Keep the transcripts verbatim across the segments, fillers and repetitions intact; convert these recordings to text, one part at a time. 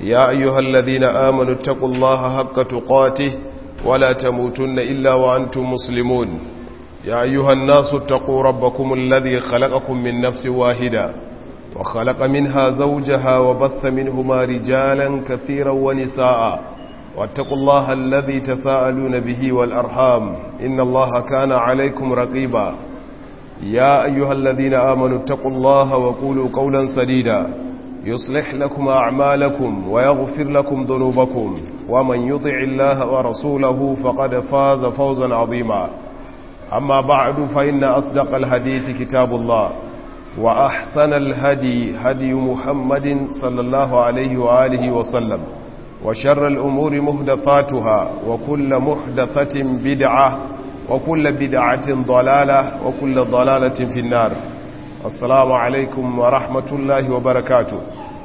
يا أيها الذين آمنوا اتقوا الله حق تقاته ولا تموتن إلا وأنتم مسلمون يا أيها الناس اتقوا ربكم الذي خلقكم من نفس واحدة وخلق منها زوجها وبث منهما رجالا كثيرا ونساء واتقوا الله الذي تساءلون به والأرحام إن الله كان عليكم رقيبا يا أيها الذين آمنوا اتقوا الله وقولوا قولا سديدا يصلح لكم أعمالكم ويغفر لكم ذنوبكم ومن يطع الله ورسوله فقد فاز فوزا عظيما أما بعد فإن أصدق الحديث كتاب الله وأحسن الهدي هدي محمد صلى الله عليه وآله وسلم وشر الأمور محدثاتها وكل محدثة بدعة وكل بدعة ضلالة وكل ضلالة في النار. السلام عليكم ورحمة الله وبركاته.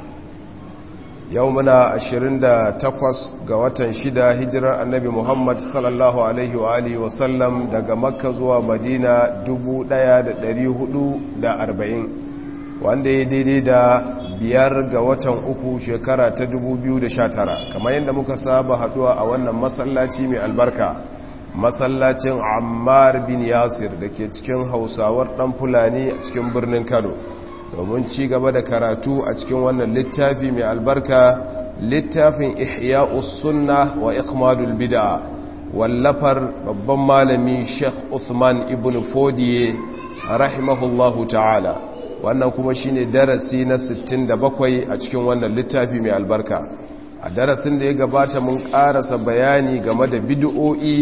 يومنا عشرين تقوس قوة شدة هجرة النبي محمد صلى الله عليه وآله وسلم دقى مكة زوى مدينة دبو دايا دريه دا أربعين وان دي دي دي دا biyar ga watan uku shekara ta dubu biyu da sha tara kamar yadda muka saba haduwa a wannan masallaci mai albarka masallacin Ammar bin Yasir da ke cikin Hausawar dan Fulani a cikin birnin Kano domin ci gaba da karatu a cikin wannan littafi mai albarka littafin Ihya'us Sunnah wa Ikhmadul Bid'ah wallafar babban malami Sheikh Uthman ibn Fodiye rahimahullahu ta'ala. Wannan kuma shine darasi na sittin da bakwai a cikin wannan littafi mai albarka. A darasin da ya gabata mun karasa bayani game da bid'o'i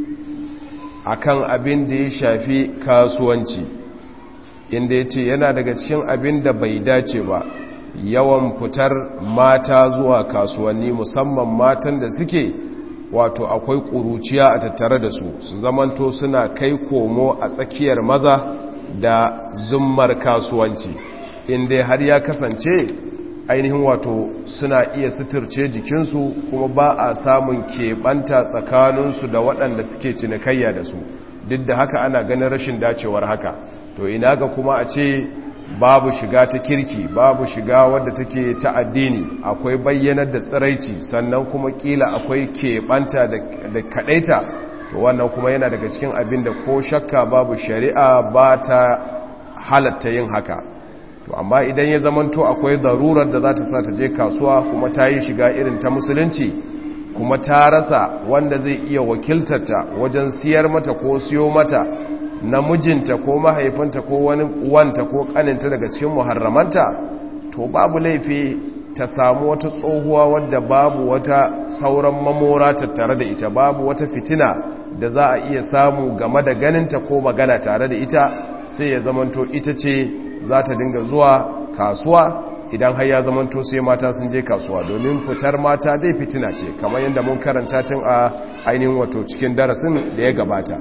akan abin da ya shafi kasuwanci, inda yace yana daga cikin abin da bai dace ba yawan fitar mata zuwa kasuwanni, musamman matan da suke wato akwai kuruciya a tattare da su su zamanto suna kai komo a tsakiyar maza da zummar kasuwanci, inda har ya kasance ainihin wato suna iya suturce jikinsu kuma ba a samun keɓanta tsakaninsu da waɗanda suke cinikayya da su. Duk da haka ana ganin rashin dacewar haka, to ina ga kuma a ce babu shiga ta kirki, babu shiga wadda take ta addini, akwai bayyanar da tsiraici, sannan kuma kila akwai keɓanta da kaɗaita. To wannan kuma yana daga cikin abin da ko shakka babu shari'a ba ta halatta yin haka. To amma idan ya zamanto akwai darurar da za ta sa ta je kasuwa kuma ta yi shiga irin ta musulunci kuma ta rasa wanda zai iya wakiltarta wajen siyar mata ko siyo mata namijinta ko mahaifinta ko wani uwanta ko kaninta daga cikin muharramanta, to babu laifi ta samu wata tsohuwa wadda babu wata sauran mamora tattare da ita, babu wata fitina da za a iya samu game da ganinta ko magana tare da ita, sai ya zamanto ita ce za ta dinga zuwa kasuwa idan har ya zamanto sai mata sun je kasuwa, domin fitar mata dai fitina ce kamar yadda mun karanta tun a ainihin wato cikin darasin da ya gabata.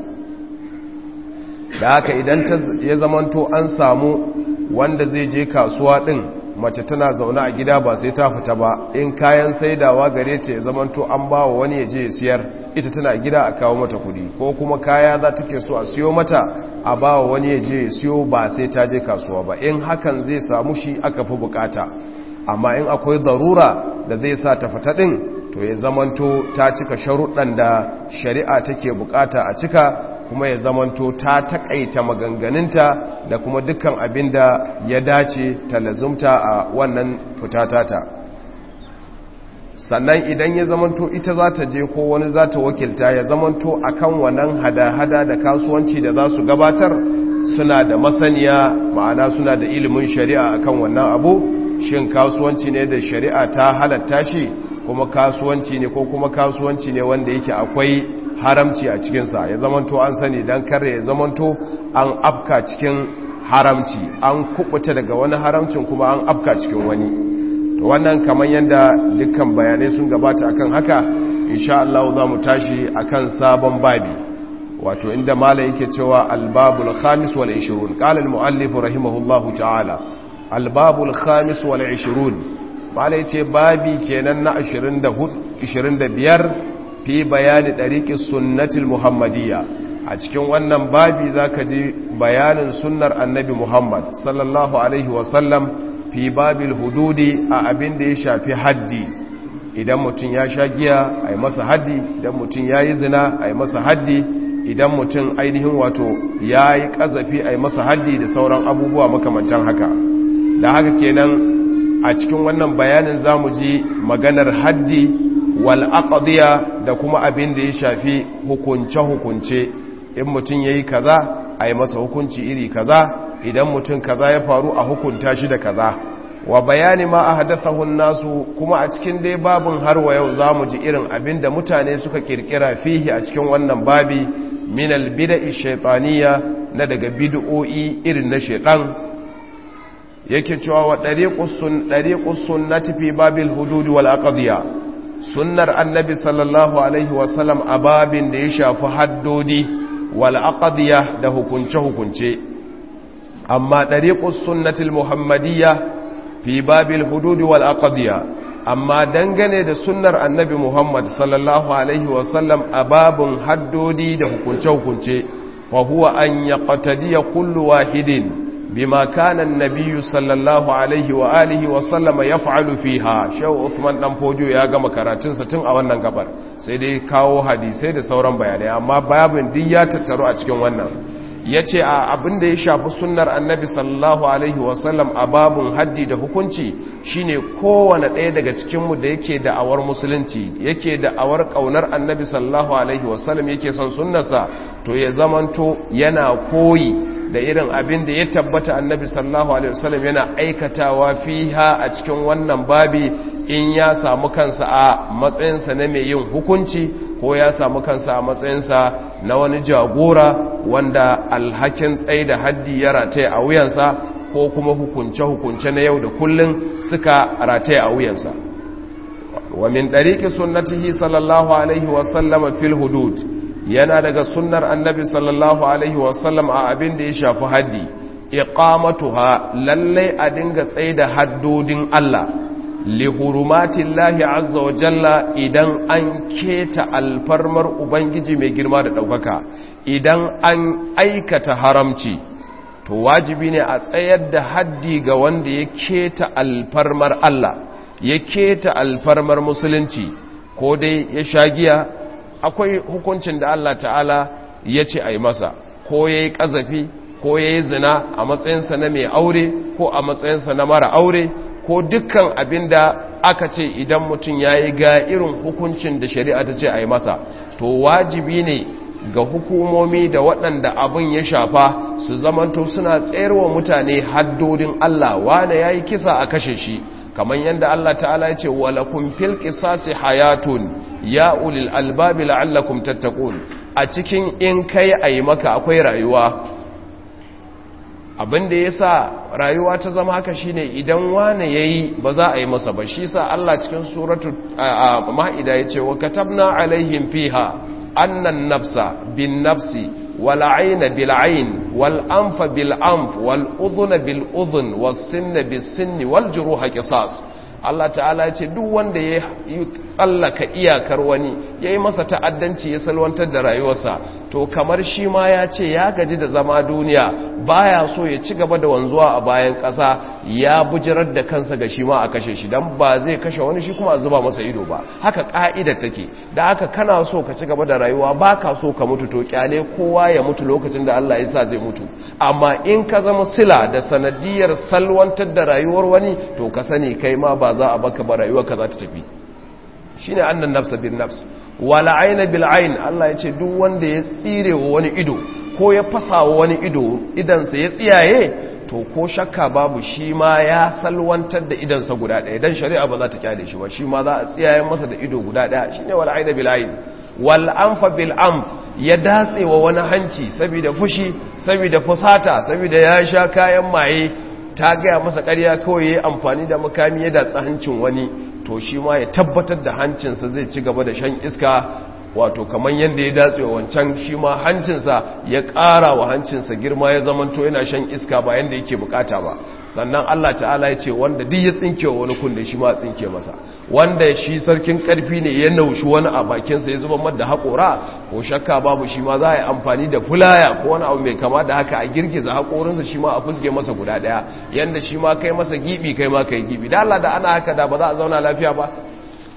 Da haka idan ya zamanto an samu wanda zai je kasuwa din, mace tana zaune a gida ba sai ta fita ba, in kayan saidawa gare ta ya zamanto an ba wa wani ya je ya siyar, ita tana gida a kawo mata kudi, ko kuma kaya za ta ke so a siyo mata a ba wa wani ya je ya siyo ba sai ta je kasuwa ba. In hakan zai samu shi aka fi bukata, amma in akwai darura da zai sa ta fita din, to ya zamanto ta cika sharuɗan da shari'a take bukata a cika, kuma ya zamanto ta takaita maganganunta da kuma dukkan abin da ya dace ta lazumta a wannan fitatata. Sannan idan ya zamanto ita za ta je ko wani za ta wakilta, ya zamanto akan wannan hada-hada da kasuwanci da za su gabatar suna da masaniya, ma'ana suna da ilimin shari'a akan wannan abu. Shin kasuwanci ne da shari'a ta halatta shi, kuma kasuwanci ne ko kuma kasuwanci ne wanda yake akwai haramci a cikinsa. Ya zamanto an sani don kare ya zamanto an afka cikin haramci, an kubuta daga wani haramcin kuma an afka cikin wani. To wannan kamar yadda dukkan bayanai sun gabata akan haka, insha Allah za mu tashi akan sabon babi, wato inda malai yake cewa albabul khamis wal ishirun. Qala al muallif rahimahullahu ta'ala albabul khamis wal ishirun, malai ce babi kenan na ashirin da biyar fi bayani ɗariƙin sunnatul muhammadiyya. A cikin wannan babi za ka ji bayanin sunnar annabi Muhammad sallallahu alaihi wasallam fi babil hududi, a abin da ya shafi haddi idan mutum ya sha giya a yi masa haddi, idan mutum ya yi zina a yi masa haddi, idan mutum ainihin wato ya yi ƙazafi a yi masa haddi da sauran abubuwa makamantan haka. da haka kenan a cikin wannan bayanin za mu ji maganar haddi wal aqdiya da kuma abin da ya shafi hukunce-hukunce. in mutum ya yi kaza a yi masa hukunci iri kaza, idan mutum kaza ya faru a hukunta shi da kaza. wa bayani ma ahdathahu nasu, kuma a cikin dai babin har wa yau zamu ji irin abin da mutane suka kirkira fihi a cikin wannan babi min albid'i shaytaniyya, na daga bid'o'i irin na shaytan. yake cewa wa dariqus sun dariqus sunnati fi babil hudud wal aqdiya, sunnar annabi sallallahu alaihi wasallam a babin da ya shafi haddodi wal aqdiya da hukunce hukunce. amma dariqus sunnatil muhammadiyya fi babil hudud wal aqdiya, amma dangane da sunnar annabi Muhammad sallallahu alaihi wasallam a babun haddodi da hukunce hukunce, wa huwa an yaqtadiya kullu wahidin bima kana an-nabiy sallallahu alaihi wa alihi wa sallam yaf'alu fiha. Shehu Uthman dan Fojo ya gama karatun sa tun a wannan gabar, sai dai kawo hadisai da sauran bayanai, amma babin din ya tattaru a cikin wannan. ya ce a abin da ya shafi sunnar annabi sallallahu alaihi wasallam a babun haddi da hukunci shine kowane ɗaya daga cikinmu da yake da'awar musulunci, yake da'awar ƙaunar annabi sallallahu alaihi wasallam, yake son sunnarsa, to ya zamanto yana koyi da irin abin da ya tabbata annabi sallallahu alaihi wasallam yana aikatawa fiha a cikin wannan babi, in ya samu kansa a matsayinsa na mai yin hukunci, ko ya samu kansa a matsayinsa na wani jagora wanda alhakin tsaye da haddi ya rataye a wuyansa, ko kuma hukunce-hukunce na yau da kullun suka rataye a wuyansa. wa min ɗariƙi sunnatihi sallallahu alaihi wasallama fil hudud, yana daga sunnar annabi sallallahu alaihi wasallam a abin da ya shafi haddi, iqamatuha, lallai a dinga tsaye da haddodin Allah, li hurumatillahi azza wa jalla, idan an keta alfarmar ubangiji mai girma da ɗaukaka, idan an aikata haramci, to wajibi ne a tsayar da haddi ga wanda ya keta alfarmar Allah, ya keta alfarmar musulunci, ko dai ya sha giya, akwai hukuncin da Allah ta'ala ya ce a yi masa, ko ya yi ƙazafi, ko ya yi zina a matsayinsa na mai aure, ko a matsayinsa na mara aure, ko dukkan abin da aka ce idan mutum ya yi ga irin hukuncin da shari'a ta ce a yi masa, to wajibi ne ga hukumomi da waɗanda abin ya shafa su zamanto suna tsayarwa mutane haddodin Allah. wane ya yi kisa a kashe shi, kamar yadda Allah ta'ala ya ce walakum fil qisasi hayatun ya ulil albabi la'allakum tattaqun. a cikin in kai ayi maka akwai rayuwa. abin da yasa rayuwa ta zama haka shine idan wane yayi ba za a yi masa ba. shi sa Allah cikin suratu Maida yace wa katabna alaihim fiha annan nafsa bin nafsi wal ayna bil ayn wal anfa bil anf wal udhuna bil udhun was sinna bis sinni wal juruha qisas. Allah ta'ala ce duk wanda ya tsallaka iyakar wani ya yi masa ta'addanci ya salwantar da rayuwarsa, to kamar shi ma ya ce ya gaji da zama duniya, baya so ya ci gaba da wanzuwa a bayan ƙasa, ya bujirar da kansa ga shi ma a kashe shi, don ba zai kashe wani shi kuma a zuba masa ido ba. haka ƙa'idar take, da haka kana so ka ci gaba da rayuwa, ba ka so ka mutu, to kyale kowa ya mutu lokacin da Allah ya sa zai mutu. amma in ka zama sila da sanadiyar salwantar da rayuwar wani, to ka sani kai ma ba za a baka ba, rayuwar ka za ta tafi. shine annan nafsa bin nafs wala ayna bil ayn. Allah ya ce duk wanda ya tsire wa wani ido, ko ya fasa wa wani ido, idansa ya tsiyaye, to ko shakka babu shi ma ya salwantar da idansa guda ɗaya, dan shari'a ba za ta kyale shi ba, shi ma za a tsiyaye masa da ido guda ɗaya. shine wala ayna bil ayn. wal anfa bil anf, ya datse wa wani hanci saboda fushi, saboda fusata, saboda ya sha kayan maye, ta gaya masa ƙarya kawai ya amfani da makami ya datsa hancin wani, to shi ma ya tabbatar da hancinsa zai ci gaba da shan iska, wato kamar yadda ya datse wa wancan, shi ma hancinsa ya ƙara wa hancinsa girma, ya zamanto yana shan iska ba yadda yake bukata ba. sannan Allah ta'ala ya ce wanda duk ya tsinke wa wani kunne, shi ma a tsinke masa. wanda shi sarkin ƙarfi ne ya naushi wani a bakinsa ya zuba mada haƙora, ko shakka babu shi ma za a yi amfani da fulaya ko wani abu mai kama da haka a girgiza haƙorinsa, shi ma a fuske masa guda ɗaya, yadda shi ma kai masa gibi, kai ma kai gibi. da Allah da ana haka da ba za a zauna lafiya ba.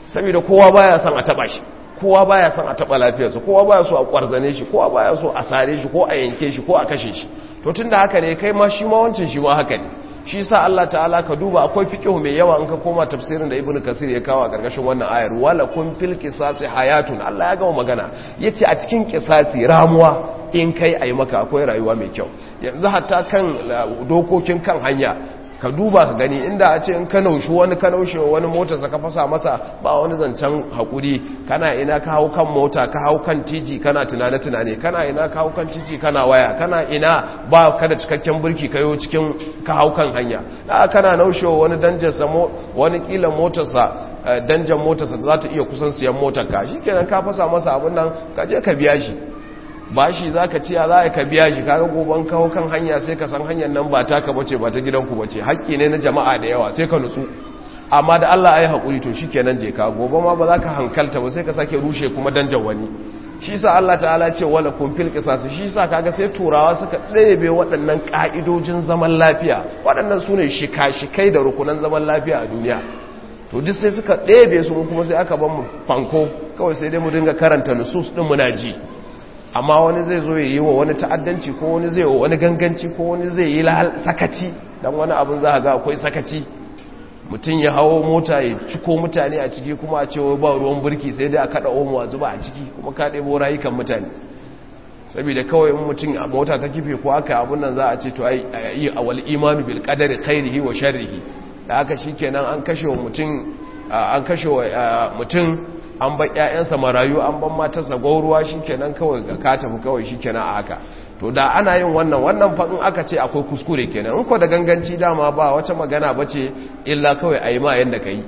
saboda kowa baya son a taba shi, kowa baya son a taba lafiyarsa, kowa baya so a kwarzane shi, kowa baya so a sare shi ko a yanke shi ko a kashe shi. To tunda haka ne kai ma shi ma wancin shi ma haka ne. Shi sa Allah ta'ala ka duba akwai fiqhu mai yawa in ka koma tafsirin da Ibn Kasir ya kawo a gargashin wannan ayar, wala kun fil qisasi hayatun. Allah ya gama magana yace a cikin qisasi ramuwa in kai ayi maka akwai rayuwa mai kyau. Yanzu hatta kan dokokin kan hanya ka duba ka gani, inda a ce in ka naushi wani ka naushe wani motarsa ka fasa masa ba wani zancen hakuri, kana ina ka hau kan mota ka hau kan titi kana tunane tunane, kana ina ka hau kan titi kana waya, kana ina ba ka da cikakken burki kayo cikin ka hau kan hanya, da kana naushe wani danjarsa wani kila motarsa danjan motarsa za ta iya kusan siyan motar ka, shikenan ka fasa masa abin nan ka je ka biya shi ba shi za ka ciya za ka biya shi, kaga goban kawo kan hanya sai ka san hanyar nan ba taka bace ba ta gidanku bace, haƙƙi ne na jama'a da yawa sai ka nutsu. Amma da Allah ya yi haƙuri to shi kenan je ka gobe ma ba za ka hankalta ba sai ka sake rushe kuma danjan wani. Shi sa Allah ta'ala ce wala kun fil qisas, shi sa kaga sai turawa suka ɗebe waɗannan ƙa'idojin zaman lafiya, waɗannan su ne shika-shikai da rukunan zaman lafiya a duniya. To duk sai suka ɗebe su kuma sai aka ban mu fanko kawai, sai dai mu dinga karanta nusus ɗin muna ji. Amma wani zai zo ya yi wa wani ta'addanci ko wani zai wa wani ganganci ko wani zai yi sakaci, dan wani abin za a ga akwai sakaci, mutum ya hawo mota ya ciko mutane a ciki kuma a cewa ba ruwan burki sai dai a kada omo a zuba a ciki, kuma ka ɗebo rayukan mutane saboda kawai in mutum a mota ta kife ko aka abun nan za a ce to ai yi awal imanu bil qadari khairihi wa sharrihi, da haka shikenan an kashe wa mutum an kashe wa mutum an bar ƴaƴansa marayu, an bar matarsa gauruwa, shikenan kawai ga ka tafi kawai shikenan a haka. To da ana yin wannan wannan fa in aka ce akwai kuskure kenan, in ko da ganganci dama ba wata magana bace illa kawai ayi ma yanda kai.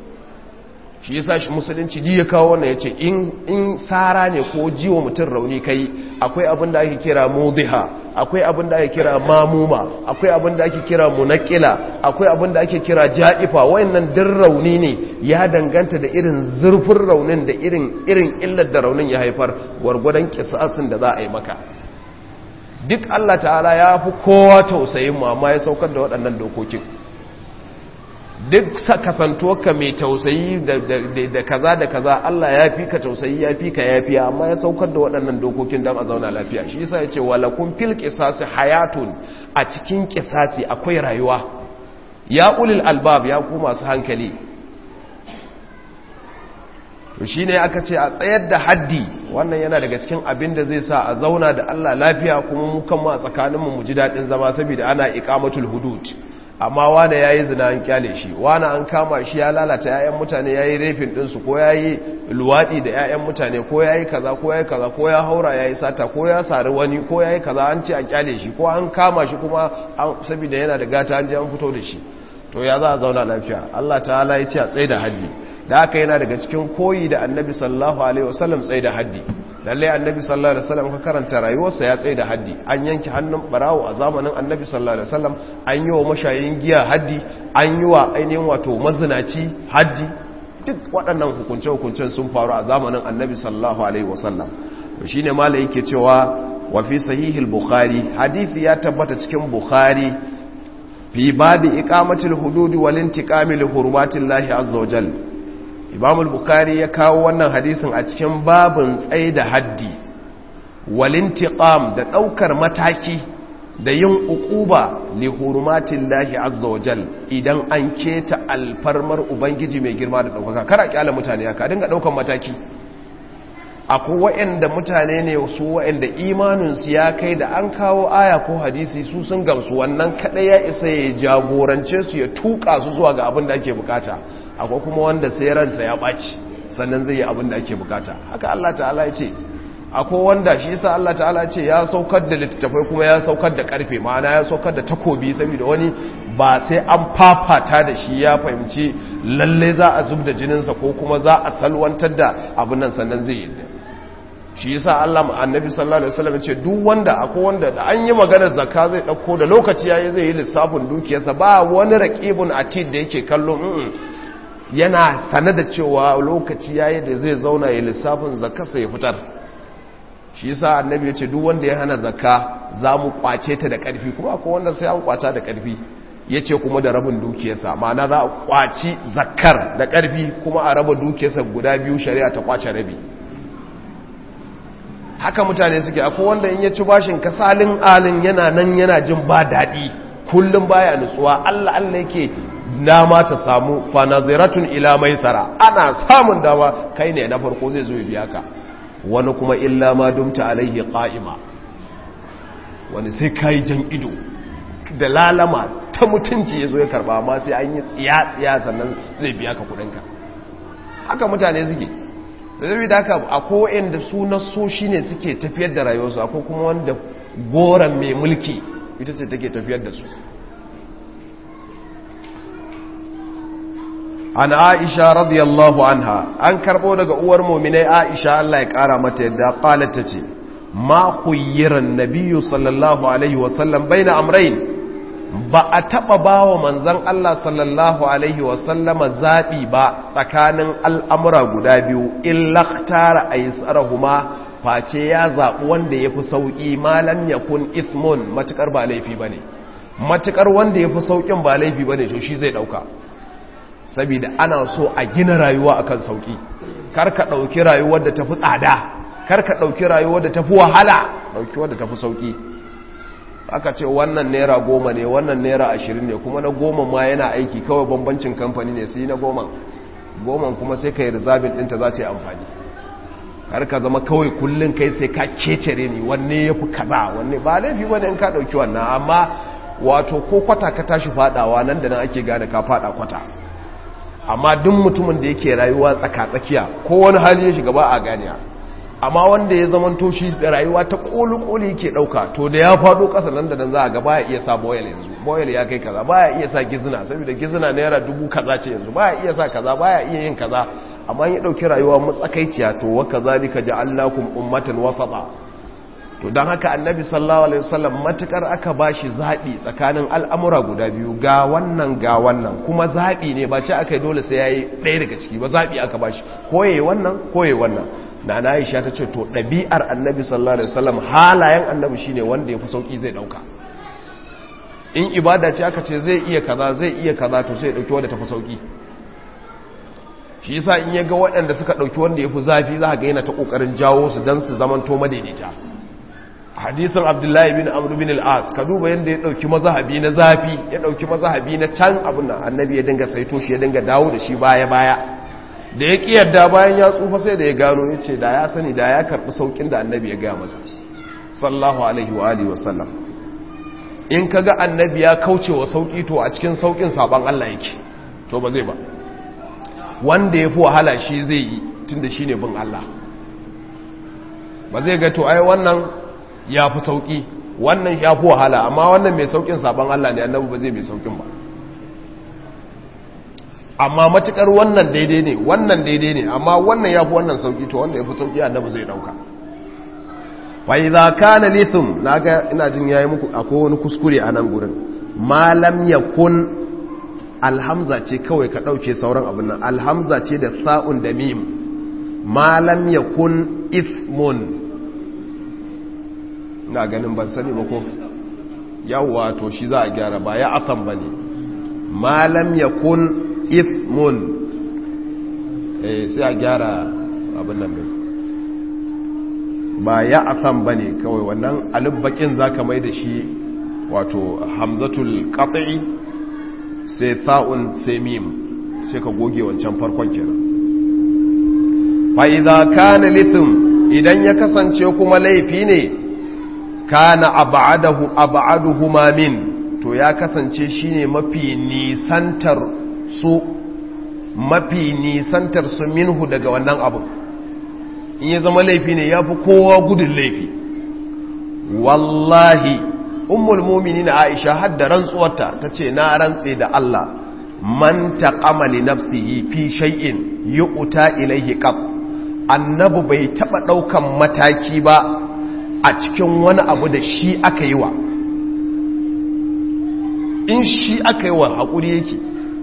Shi yasa shi musulunci ji ya kawo wannan yace in in sara ne ko jiwo mutun rauni kai, akwai abin da ake kira mudiha, akwai abin da ake kira mamuma, akwai abin da ake kira munakila, akwai abin da ake kira ja'ifa. Wayannan din rauni ne, ya danganta da irin zurfin raunin da irin irin illar da raunin ya haifar, gwargwadon kisasin da za a yi maka. Duk Allah ta'ala ya fi kowa tausayin mu amma ya saukar da waɗannan dokokin. Duk kasantuwarka mai tausayi da kaza da kaza, Allah ya fi ka tausayi ya fi ka yafiya, amma ya saukar da waɗannan dokokin don a zauna lafiya. Shi yasa ya ce walakun fil qisasi hayatun, a cikin qisasi akwai rayuwa. Ya ulil albab, ya ku masu hankali. To shine aka ce a tsayar da haddi, wannan yana daga cikin abin da zai sa a zauna da Allah lafiya, kuma mu kan ma tsakaninmu mu ji daɗin zama, saboda ana iqamatul hudud. Amma wane ya yi zina an kyale shi, wane an kama shi ya lalata 'ya'yan mutane, ya yi rafin ɗinsu, ko ya yi luwaɗi da 'ya'yan mutane, ko ya yi kaza ko ya yi kaza, ko ya haura ya yi sata, ko ya sari wani, ko ya yi kaza, an ce a kyale shi, ko an kama shi kuma saboda yana da gata an je an fito da shi. To ya za a zauna lafiya? Allah ta'ala ya ce a tsaye da haddi. Da haka yana daga cikin koyi da annabi sallallahu alaihi wasallam tsaye da haddi. Lallai annabi sallallahu alaihi wasallam ka karanta rayuwarsa ya tsaye da haddi. An yanke hannun barawo a zamanin annabi sallallahu alaihi wasallam, an yi wa mashayin giya haddi, an yi wa ainihin wato mazinaci haddi. Duk waɗannan hukunce-hukuncen sun faru a zamanin annabi sallallahu alaihi wasallam. Shi ne mala yake cewa wa fi sahihil bukhari, hadithi ya tabbata cikin bukhari fi babi iqamatil hudud wal intiqami li hurmatillahi azza wajal. Imam al-Bukhari ya kawo wannan hadisin a cikin babin tsaye da haddi, walintiqam da daukar mataki da yin uquba li hurmatillahi azza wajal, idan an keta alfarmar ubangiji mai girma da daukaka. Kara kyala mutane haka dinga daukan mataki. Akwai waɗanda mutane ne su waɗanda imaninsu ya kai da an kawo aya ko hadisi su sun gamsu, wannan kadai ya isa ya jagorance su, ya tuka su zuwa ga abin da ake bukata. Akwai kuma wanda sai ransa ya ɓaci sannan zai yi abin da ake bukata. Haka Allah ta'ala ya ce. Akwai wanda shi yasa Allah ta'ala ya ce ya saukar da littattafai kuma ya saukar da karfe, ma'ana ya saukar da takobi, saboda wani ba sai an fafata da shi ya fahimci lalle za a zub da jininsa ko kuma za a salwantar da abin nan sannan zai yi. Shi yasa Allah annabi sallallahu alaihi wasallam ya ce duk wanda akwai wanda da an yi maganar zakka zai dauko da lokaci yayi zai yi lissafin dukiyarsa, ba wani raqibun atid da yake kallo yana sane da cewa lokaci yayi da zai zauna ya lissafin zakarsa ya fitar. Shi yasa annabi ya ce duk wanda ya hana zakka za mu kwace ta da ƙarfi, kuma akwai wanda sai an kwata da ƙarfi. yace kuma da rabin dukiyarsa ma'ana za a kwaci zakkar da karfi kuma a raba dukiyarsa guda biyu shari'a ta kwace rabi haka mutane suke akwai wanda in ya ci bashin kasalin alin yana nan yana jin ba daɗi kullum baya nutsuwa Allah Allah yake dama ta samu fanaziratun ila maisara ana samun dama kai ne na farko zai zo ya biya ka wani kuma illa ma dumta alaihi qa'ima wani sai kai jan ido da lalama ta mutunci yazo ya karba amma sai an yi tsiya tsiya sannan zai biya ka kudin ka haka mutane suke zai da haka akwai inda su naso shine suke tafiyar da rayuwarsu akwai kuma wanda goran mai mulki ita ce take tafiyar da su an aisha radiyallahu anha an karbo daga uwar mu'minai aisha Allah ya kara mata yadda qalat tace ma khuyyira an-nabiy sallallahu alaihi wasallam baina amrayn ba a taba bawa manzon Allah sallallahu alaihi wasallama zabi ba tsakanin al'amura guda biyu illa ikhtara aysarahuma face ya zabi wanda yafi sauki malam yakun ithmun matukar ba laifi bane matukar wanda yafi saukin ba laifi bane to shi zai dauka saboda ana so a gina rayuwa akan sauki kar ka dauki rayuwar da tafi tsada kar ka dauki rayuwar da tafi wahala dauki wanda tafi sauki aka ce wannan naira goma ne wannan naira ashirin ne kuma na goma ma yana aiki kawai bambancin kamfani ne sai na goma goma kuma sai kai reserve din ta za ta yi amfani kar ka zama kawai kullun kai sai ka kecere ni wanne yafi kaza wanne ba laifi bane in ka dauki wannan amma wato ko kwata ka tashi fadawa nan da nan ake gane ka fada kwata amma duk mutumin da yake rayuwa tsaka-tsakiya ko wani hali ya shiga ba a ganiya amma wanda ya zama toshi da rayuwa ta koli-koli yake dauka to da ya fado kasa nan da nan za a ga baya iya sa boyel yanzu boyel ya kai kaza baya iya sa gizina saboda gizina naira dubu kaza ce yanzu baya iya sa kaza baya iya yin kaza amma ya dauki rayuwa matsakaiciya to wa kazalika ja'alnakum ummatan wasata to dan haka annabi sallallahu alaihi wasallam matukar aka bashi zabi tsakanin al'amura guda biyu ga wannan ga wannan kuma zabi ne ba ce aka dole sai yayi ɗaya daga ciki ba zabi aka bashi koye wannan koye wannan nana Aisha tace to dabi'ar annabi sallallahu alaihi wasallam halayen annabi shine wanda yafi sauki zai dauka in ibada ce aka ce zai iya kaza zai iya kaza to sai ya dauki wanda tafi sauki shi yasa in yaga waɗanda suka dauki wanda yafi zafi za ka ga yana ta kokarin jawo su dan su zaman to madaidaita hadisin abdullahi bin amr bin al-as ka duba yanda ya dauki mazhabi na zafi ya dauki mazhabi na can abun nan annabi ya dinga saito shi ya dinga dawo da shi baya baya da ya kiyarda bayan ya tsufa sai da ya gano yace da ya sani da ya karbi saukin da annabi ya ga masa sallallahu alaihi wa alihi wasallam in kaga annabi ya kauce wa sauki to a cikin saukin saban Allah yake to ba zai ba wanda yafi wahala shi zai yi tunda shine bin Allah ba zai ga to ai wannan ya fi sauƙi wannan ya fi wahala amma wannan mai sauƙin sabon Allah ne annabi ba zai mai sauƙin ba amma matukar wannan daidai ne wannan daidai ne amma wannan ya fi wannan sauƙi to wanda ya fi sauƙi annabi zai ɗauka fa idza kana lithum naga ina jin yayi muku akwai wani kuskure a nan gurin ma lam yakun alhamza ce kawai ka dauke sauran abin nan alhamza ce da sa'un da mim ma lam yakun ithmun na ganin ban sani ba ko yawwa to shi za a gyara ba ya asan ba ne malam ya kun ithmun eh sai a gyara abin nan mai ba ya asan ba ne kawai wannan alibbakin za ka mai da shi wato hamzatul qat'i sai ta'un sai mim sai ka goge wancan farkon kenan fa idza kana lithm idan ya kasance kuma laifi ne kana ab'adahu ab'aduhuma min to ya kasance shine mafi nisantar su mafi nisantar su minhu daga wannan abu in ya zama laifi ne yafi kowa gudun laifi wallahi ummul mu'minin Aisha hadda rantsuwarta tace na rantse da Allah man taqama li nafsihi fi shay'in yu'ta ilayhi qab annabi bai taba daukan mataki ba a cikin wani abu da shi aka yi wa in shi aka yi wa haƙuri yake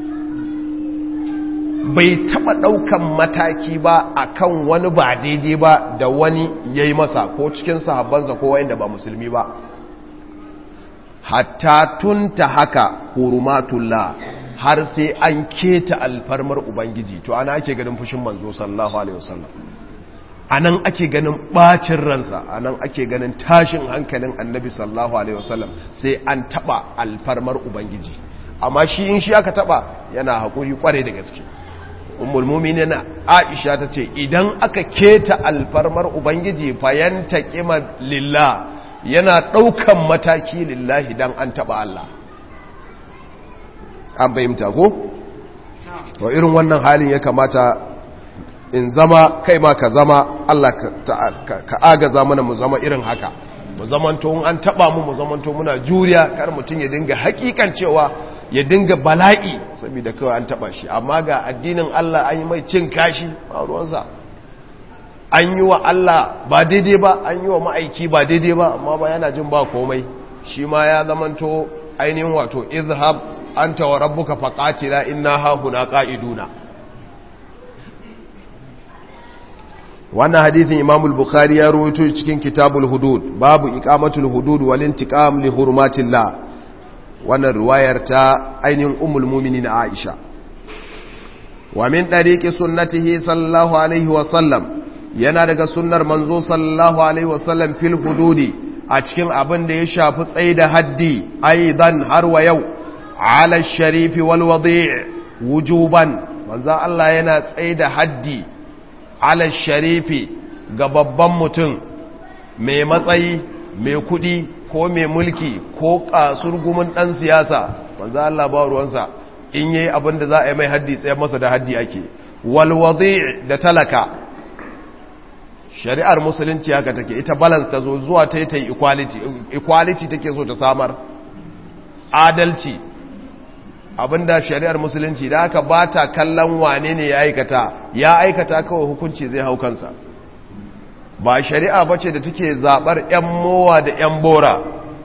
bai taɓa ɗaukan mataki ba akan wani ba daidai ba da wani ya yi masa ko cikin sahabbansa ko wa'inda ba musulmi ba hatta tunta haka hurumatullah har sai an keta alfarmar ubangiji. To ana ake ganin fushin manzo sallallahu alaihi wasallam, anan ake ganin bacin ransa, anan ake ganin tashin hankalin annabi sallallahu alaihi wasallam, sai an taba alfarmar ubangiji. Amma shi in shi aka taba yana hakuri kware da gaske. ummul mu'minin Aisha tace idan aka keta alfarmar ubangiji fayanta qima lillah, yana daukan mataki lillahi dan an taba Allah. An bayyanta ko? To irin wannan halin ya kamata in zama kai ma ka zama, Allah ka agaza mana mu zama irin haka, mu zamanto an taba mu mu zamanto muna juriya, kar mutun ya dinga hakikan cewa ya dinga bala'i saboda kawai an taba shi. Amma ga addinin Allah an yi mai cin kashi a ruwansa, an yi wa Allah ba daidai ba, an yi wa ma'aiki ba daidai ba, amma ba yana jin ba komai. Shi ma ya zamanto ainihin wato izhab anta wa rabbuka faqatila inna hahuna qa'iduna. Wannan hadithin Imam al-Bukhari ya rawaito cikin Kitabul Hudud, babu iqamatul hudud wal intiqam li hurmatillah. Wannan riwayar ta ainihin ummul mu'minin Aisha. Wa min tariqi sunnatihi sallallahu alaihi wa sallam, yana daga sunnar manzo sallallahu alaihi wa sallam fil hududi, a cikin abin da ya shafi tsaida haddi, aidan har wa yau ala sharifi wal wadi' wujuban. Manzo Allah yana tsaida haddi ala sharifi ga babban mutum mai matsayi, mai kudi ko mai mulki ko kasurgumin dan siyasa. Manzo Allah ba ruwansa, in yayi abin da za a yi mai haddi tsaye masa da haddi ake. Wal wadi' da talaka. Shari'ar musulunci haka take, ita balance ta zo zuwa ta yi ta equality equality take so ta samar, adalci. Abinda shari'ar musulunci da aka ba ta kallon wane ne ya aikata, ya aikata kawai hukunci zai hau kansa. Ba shari'a bace da take zabar ƴan mowa da ƴan bora,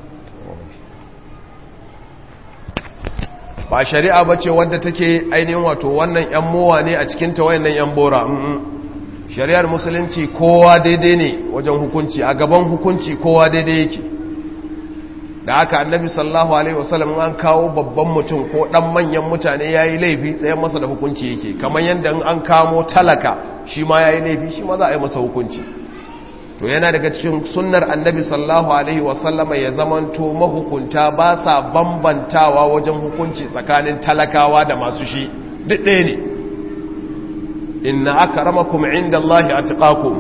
ba shari'a bace wanda take ainihin wato wannan ƴan mowa ne a cikin ta wayannan ƴan bora. Shari'ar musulunci kowa daidai ne wajen hukunci, a gaban hukunci kowa daidai yake. Da haka annabi sallallahu alaihi wasallam an kawo babban mutum ko dan manyan mutane yayi laifi tsaye masa da hukunci yake, kamar yanda an kamo talaka shi ma yayi laifi shi ma za a yi masa hukunci. To yana daga cikin sunnar annabi sallallahu alaihi wasallama ya zamanto mahukunta ba sa bambantawa wajen hukunci tsakanin talakawa da masu shi, duk ɗaya ne. inna akramakum indallahi atqakum.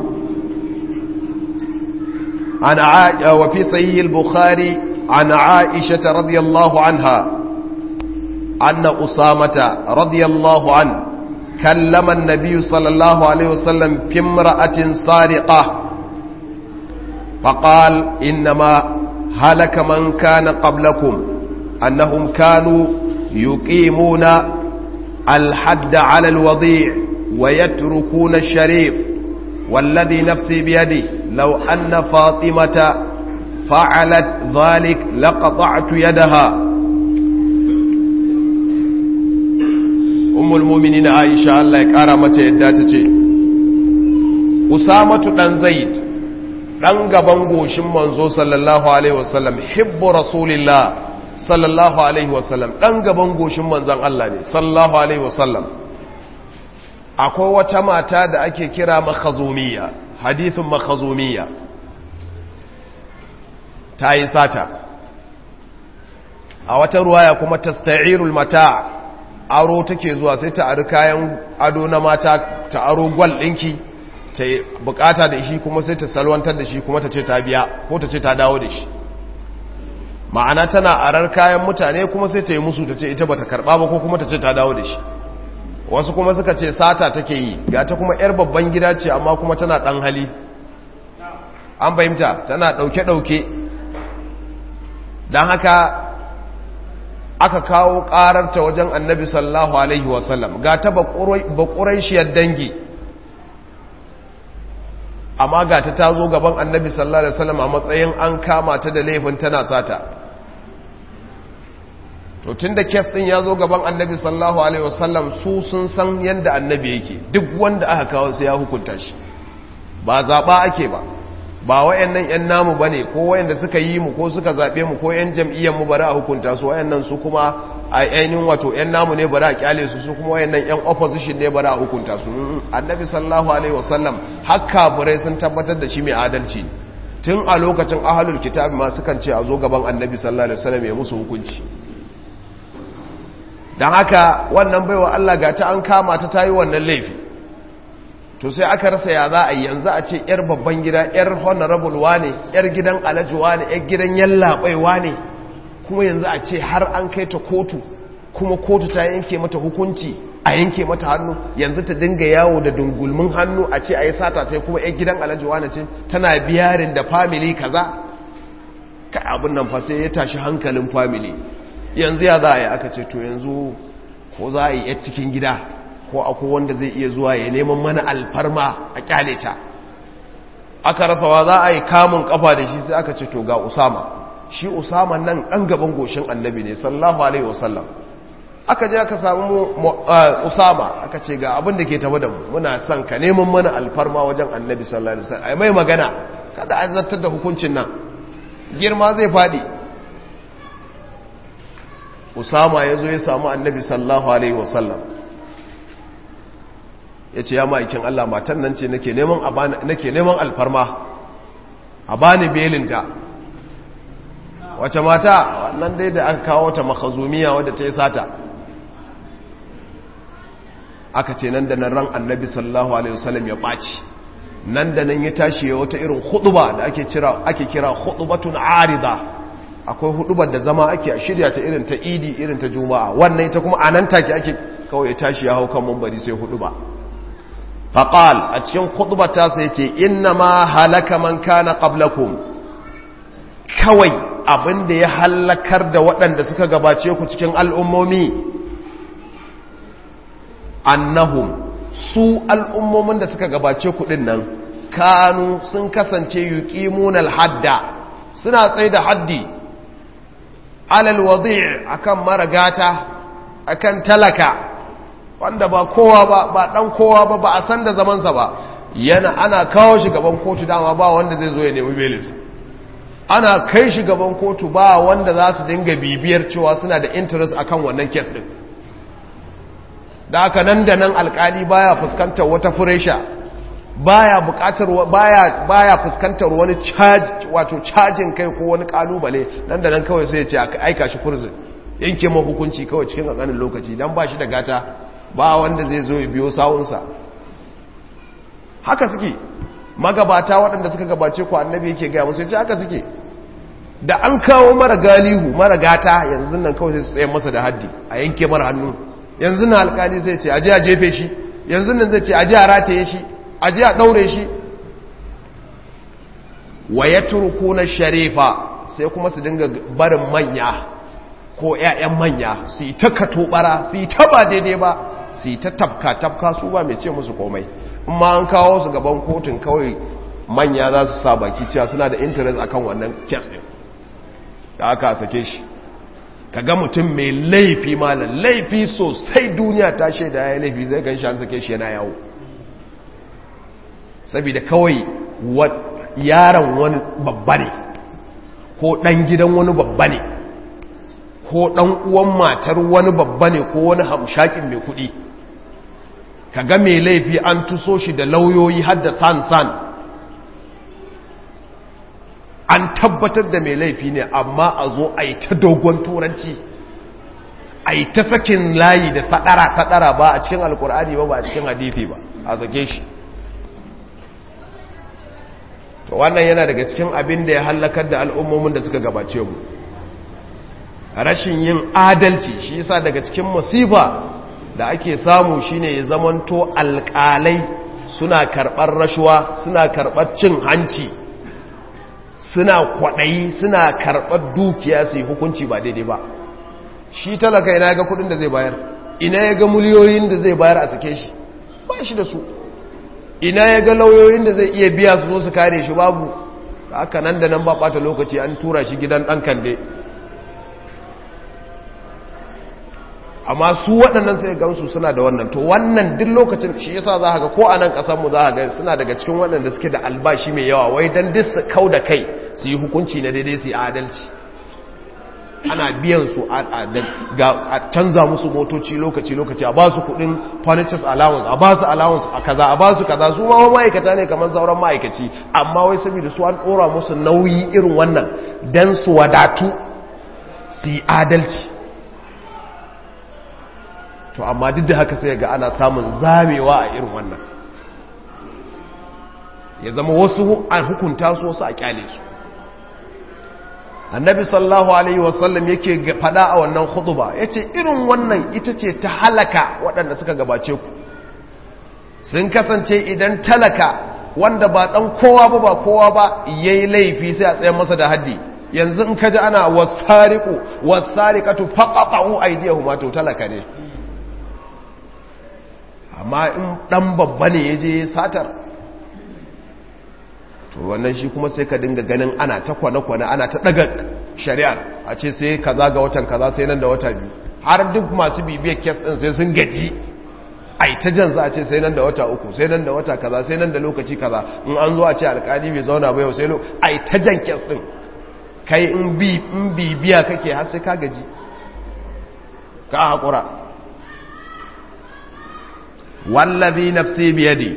ana wa fi sahih al-bukhari عن عائشة رضي الله عنها أن أسامة رضي الله عنه كلم النبي صلى الله عليه وسلم في امرأة سارقة فقال إنما هلك من كان قبلكم أنهم كانوا يقيمون الحد على الوضيع ويتركون الشريف والذي نفسي بيده لو أن فاطمة فعلت ذلك لقطعت يدها. أم المؤمنين عائشة الله يكرمها yadda tace Usamatu dan Zaid dan gaban goshin manzo sallallahu alaihi wasallam, hibbu rasulillah sallallahu alaihi wasallam, dan gaban goshin manzon Allah ne sallallahu alaihi wasallam. Akwai wata mata da ake kira makhazumiyya, hadithun makhazumiyya, ta yi sata. A wata ruwaya kuma tasta'irul mata, aro take zuwa sai ta aro kayan ado na mata, ta aro gwal ɗinki ta bukata da shi kuma sai ta salwantar da shi kuma ta ce ta biya ko ta ce ta dawo da shi. Ma'ana tana arar kayan mutane kuma sai ta yi musu ta ce ita bata karba ba ko kuma ta ce ta dawo da shi. Wasu kuma suka ce sata take yi, ga ta kuma yar babban gida ce amma kuma tana dan hali. An fahimta, tana dauke dauke. Dan haka aka kawo ƙararta wajen annabi sallallahu alaihi wasallam, ga ta baƙuraishiyar dangi, amma ga ta tazo gaban annabi sallallahu alaihi wasallam a matsayin an kama ta da laifin tana sata. To tun da kes ɗin ya zo gaban annabi sallallahu alaihi wasallam, su sun san yadda annabi yake, duk wanda aka kawo sai ya hukunta shi, ba zaɓa ake ba. ba wayannan yan namu bane ko wayanda suka yi mu ko suka zabe mu ko yan jam'iyyar mu bari a hukunta su wayannan su kuma a ainihin wato yan namu ne bari a kyale su su kuma wayannan yan opposition ne bari a hukunta su annabi sallallahu alaihi wasallam hakka burai sun tabbatar da shi mai adalci ne tun a lokacin ahlul kitabi ma sukan ce a zo gaban annabi sallallahu alaihi wasallam ya musu hukunci dan haka wannan baiwa Allah ga ta an kama ta tayi wannan laifi to sai aka rasa ya za a yi yanzu a ce yar babban gida yar honorable wane yar gidan alhaji wane yar gidan yallaɓai wane kuma yanzu a ce har an kai ta kotu kuma kotu ta yanke mata hukunci a yanke mata hannu yanzu ta dinga yawo da dungulmin hannu a ce a yi sata ta kuma yar gidan alhaji wane ce tana biyarin da family kaza ka abin nan fa sai ya tashi hankalin family yanzu ya za a yi aka ce to yanzu ko za a yi yar cikin gida ko akwai wanda zai iya zuwa ya neman mana alfarma a kyale ta aka rasawa za a yi kamun kafa da shi sai aka ce to ga Usama shi Usama nan dan gaban goshin annabi ne sallallahu alaihi wasallam aka je aka samu Usama aka ce ga abin da ke tafi da mu muna son ka neman mana alfarma wajen annabi sallallahu alaihi wasallam ai mai magana kada an zartar da hukuncin nan girma zai fadi Usama yazo ya samu annabi sallallahu alaihi wasallam ya ce ya ma'aikin Allah matan nan ce nake neman alfarma a bani belinta wace mata wannan dai da aka kawo ta makhazumiya wadda ta yi sata aka ce nan da nan ran annabi sallallahu alaihi wasallam ya ɓaci nan da nan ya tashi ya wata irin huduba da ake kira ake kira hudubatun arida akwai hudubar da zama ake a shirya ta irin ta idi irin ta juma'a wannan ita kuma anan take ake kawai ya tashi ya hau kan mambari sai huduba faƙal a cikin khutbata sai ce inna ma halaka man kana qablakum kawai abinda ya halakar da waɗanda suka gabace ku cikin al'ummomi annahum su al'ummomin da suka gabace ku din nan kanu sun kasance yuqimuna al-hadda suna tsaye da haddi alal wadi' akan maragata akan talaka wanda ba kowa ba ba dan kowa ba ba a san da zamansa ba yana ana kawo shi gaban kotu dama ba wanda zai zo ya nemi belinsa ana kai shi gaban kotu ba wanda za su dinga bibiyar cewa suna da interest akan wannan case din da haka nan da nan alkali baya fuskantar wata furesha baya bukatar baya baya fuskantar wani charge wato cajin kai ko wani kalubale nan da nan kawai sai ya ce aika shi prison yanke ma hukunci kawai cikin kankanin lokaci dan ba shi da gata ba wanda zai zo ya biyo sawunsa haka suke magabata waɗanda suka gabace ku annabi yake gaya musu yace haka suke da an kawo mara galihu mara gata yanzu nan kawai sai su tsaye masa da haddi a yanke mara hannu yanzu na alkali sai ce aje a jefe shi yanzu nan zai ce aje a rataye shi aje a daure shi wa yatrukuna sharifa sai kuma su dinga barin manya ko ƴaƴan manya su yi ta katobara su yi ta ba daidai ba su yi ta tafka tafka su ba mai ce musu komai in ma an kawo su gaban kotun kawai manya za su sa baki cewa suna da interest akan wannan case din da aka sake shi kaga mutum mai laifi malam laifi sosai duniya ta shaida ya laifi zai gan shi an sake shi yana yawo saboda kawai yaron wani babba ne ko dan gidan wani babba ne ko dan uwan matar wani babba ne ko wani hamshakin mai kudi kaga mai laifi an tuso shi da lauyoyi har da san-san an tabbatar da mai laifi ne amma a zo a yi ta dogon turanci a yi ta sakin layi da sadara-sadara ba a cikin alkur'ani ba ba a cikin hadithi ba a sake shi to wannan yana daga cikin abin da ya hallakar da al'ummomin da suka gabace mu rashin yin adalci shi yasa daga cikin musiba da ake samu shine ya zamanto alƙalai suna karɓar rashuwa suna karɓar cin hanci suna kwaɗayi suna karɓar dukiya su yi hukunci ba daidai ba shi talaka ina ga kudin da zai bayar ina ya ga miliyoyin da zai bayar a sake shi ba shi da su ina ya ga lauyoyin da zai iya biya su zo su kare shi babu haka nan da nan ba ɓata lokaci an tura shi gidan ɗan kande amma su waɗannan sai gansu suna da wannan to wannan duk lokacin shi yasa za ka ga ko a nan ƙasar mu za ka ga suna daga cikin waɗanda suke da albashi mai yawa wai dan duk su kau da kai su yi hukunci na daidai su yi adalci ana biyan su a canza musu motoci lokaci-lokaci a ba su kudin furnitures allowance a ba su allowance a kaza a ba su kaza su ma ma'aikata ne kamar sauran ma'aikaci amma wai saboda su an ɗora musu nauyi irin wannan don su wadatu su yi adalci to amma duk da haka sai ga ana samun zamewa a irin wannan ya zama wasu an hukunta su wasu a kyale su annabi sallallahu alaihi wasallam yake fada a wannan khutba yace irin wannan ita ce ta halaka waɗanda suka gabace ku sun kasance idan talaka wanda ba dan kowa ba ba kowa ba yayi laifi sai a tsayar masa da haddi yanzu in kaji ana wasariqu wasariqatu faqatu aydihuma to talaka ne amma in dan babba ne yaje satar to wannan shi kuma sai ka dinga ganin ana ta kwane-kwane ana ta daga shari'ar a ce sai kaza ga watan kaza sai nan da wata biyu har duk masu bibiyar kes din sai sun gaji ai ta jan za a ce sai nan da wata uku sai nan da wata kaza sai nan da lokaci kaza in an zo a ce alkali bai zauna ba yau sai lo ai ta jan kes din kai in bi in bibiya kake har sai ka gaji ka hakura wallazi nafsi biyadi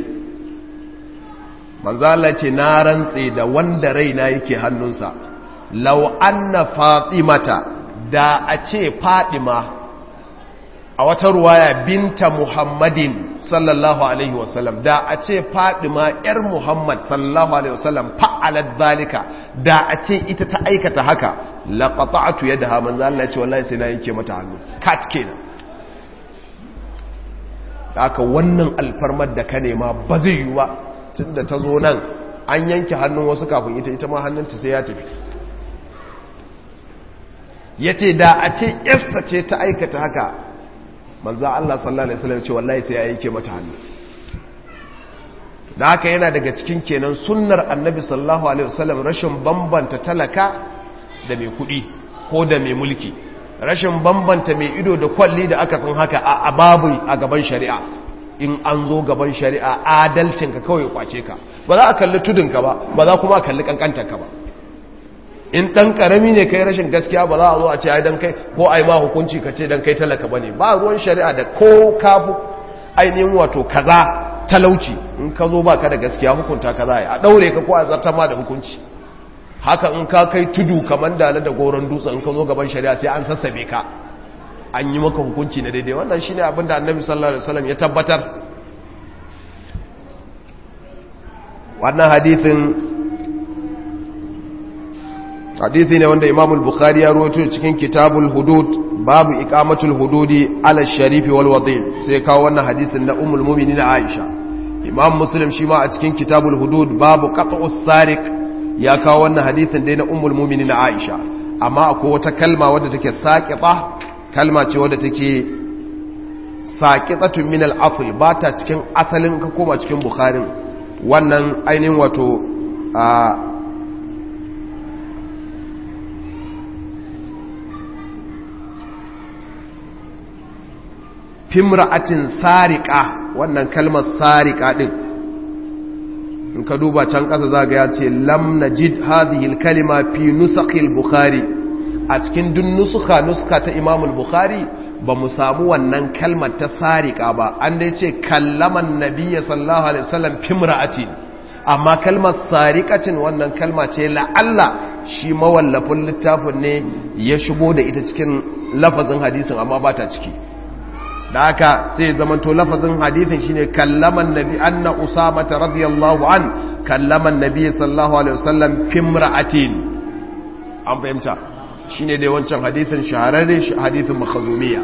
manzo Allah ce na rantse da wanda raina yake hannunsa law anna fatimata da a ce fatima a wata ruwaya binta muhammadin sallallahu alaihi wasallam da a ce fatima yar muhammad sallallahu alaihi wasallam fa'alat zalika da a ce ita ta aikata haka laqata'tu yadaha manzo Allah ce wallahi sai na yanke mata hannu kat kenan haka wannan alfarmar da ka nema ba zai yi ba tun da ta zo nan an yanke hannun wasu kafin ita ita ma hannunta sai ya tafi ya ce da a ce yarsa ce ta aikata haka manza Allah sallallahu Alaihi wasallam ce wallahi sai ya yanke mata hannu da haka yana daga cikin kenan sunnar annabi sallallahu Alaihi wasallam rashin bambanta talaka da mai kudi ko da mai mulki rashin bambanta mai ido da kwalli da aka san haka a babu a gaban shari'a in an zo gaban shari'a adalcinka kawai kwace ka ba za a kalli tudunka ba ba za kuma a kalli kankantarka ba in ɗan ƙarami ne kai rashin gaskiya ba za a zo a ce ai dan kai ko ai ma hukunci ka ce dan kai talaka bane ba ruwan shari'a da ko kafu ainihin wato kaza talauci in ka zo baka da gaskiya hukunta kaza a daure ka ko a zartar ma da hukunci haka in ka kai tudu kamar dala da goron dutse in ka zo gaban shari'a sai an sassabe ka an yi maka hukunci na daidai wannan shine abin da annabi sallallahu alaihi wasallam ya tabbatar wannan hadithin hadithi ne wanda Imam al-Bukhari ya rawaito cikin Kitabul Hudud babu iqamatul hududi ala sharifi wal wadi' sai kawo wannan hadisin na Ummul Mu'minin Aisha Imam Muslim shi ma a cikin Kitabul Hudud babu qat'us sariq ya kawo wannan hadisin dai na Ummul Mu'minin Aisha amma akwai wata kalma wadda take saqita kalma ce wadda take saqitatun min al-asl ba ta cikin asalin ka koma cikin Bukhari wannan ainihin wato a fimra'atin sariqa wannan kalmar sariqa din in ka duba can kasa zaga ya ce lam najid hadhihi al-kalima fi nusakh al-bukhari a cikin dun nuskha nuskha ta Imam al-Bukhari ba mu samu wannan kalmar ta sariqa ba an dai ce kallaman nabiyyi sallallahu alaihi wasallam fimra'atin amma kalmar sariqatin wannan kalma ce la'alla shi mawallafin littafin ne ya shigo da ita cikin lafazin hadisin amma ba ta ciki da haka sai zamanto lafazin hadithin shine kallaman nabi anna usama radiyallahu an kallaman nabi sallallahu alaihi wasallam fimra'atin an fahimta shine dai wancan hadithin shahararre hadithin makhzumiyya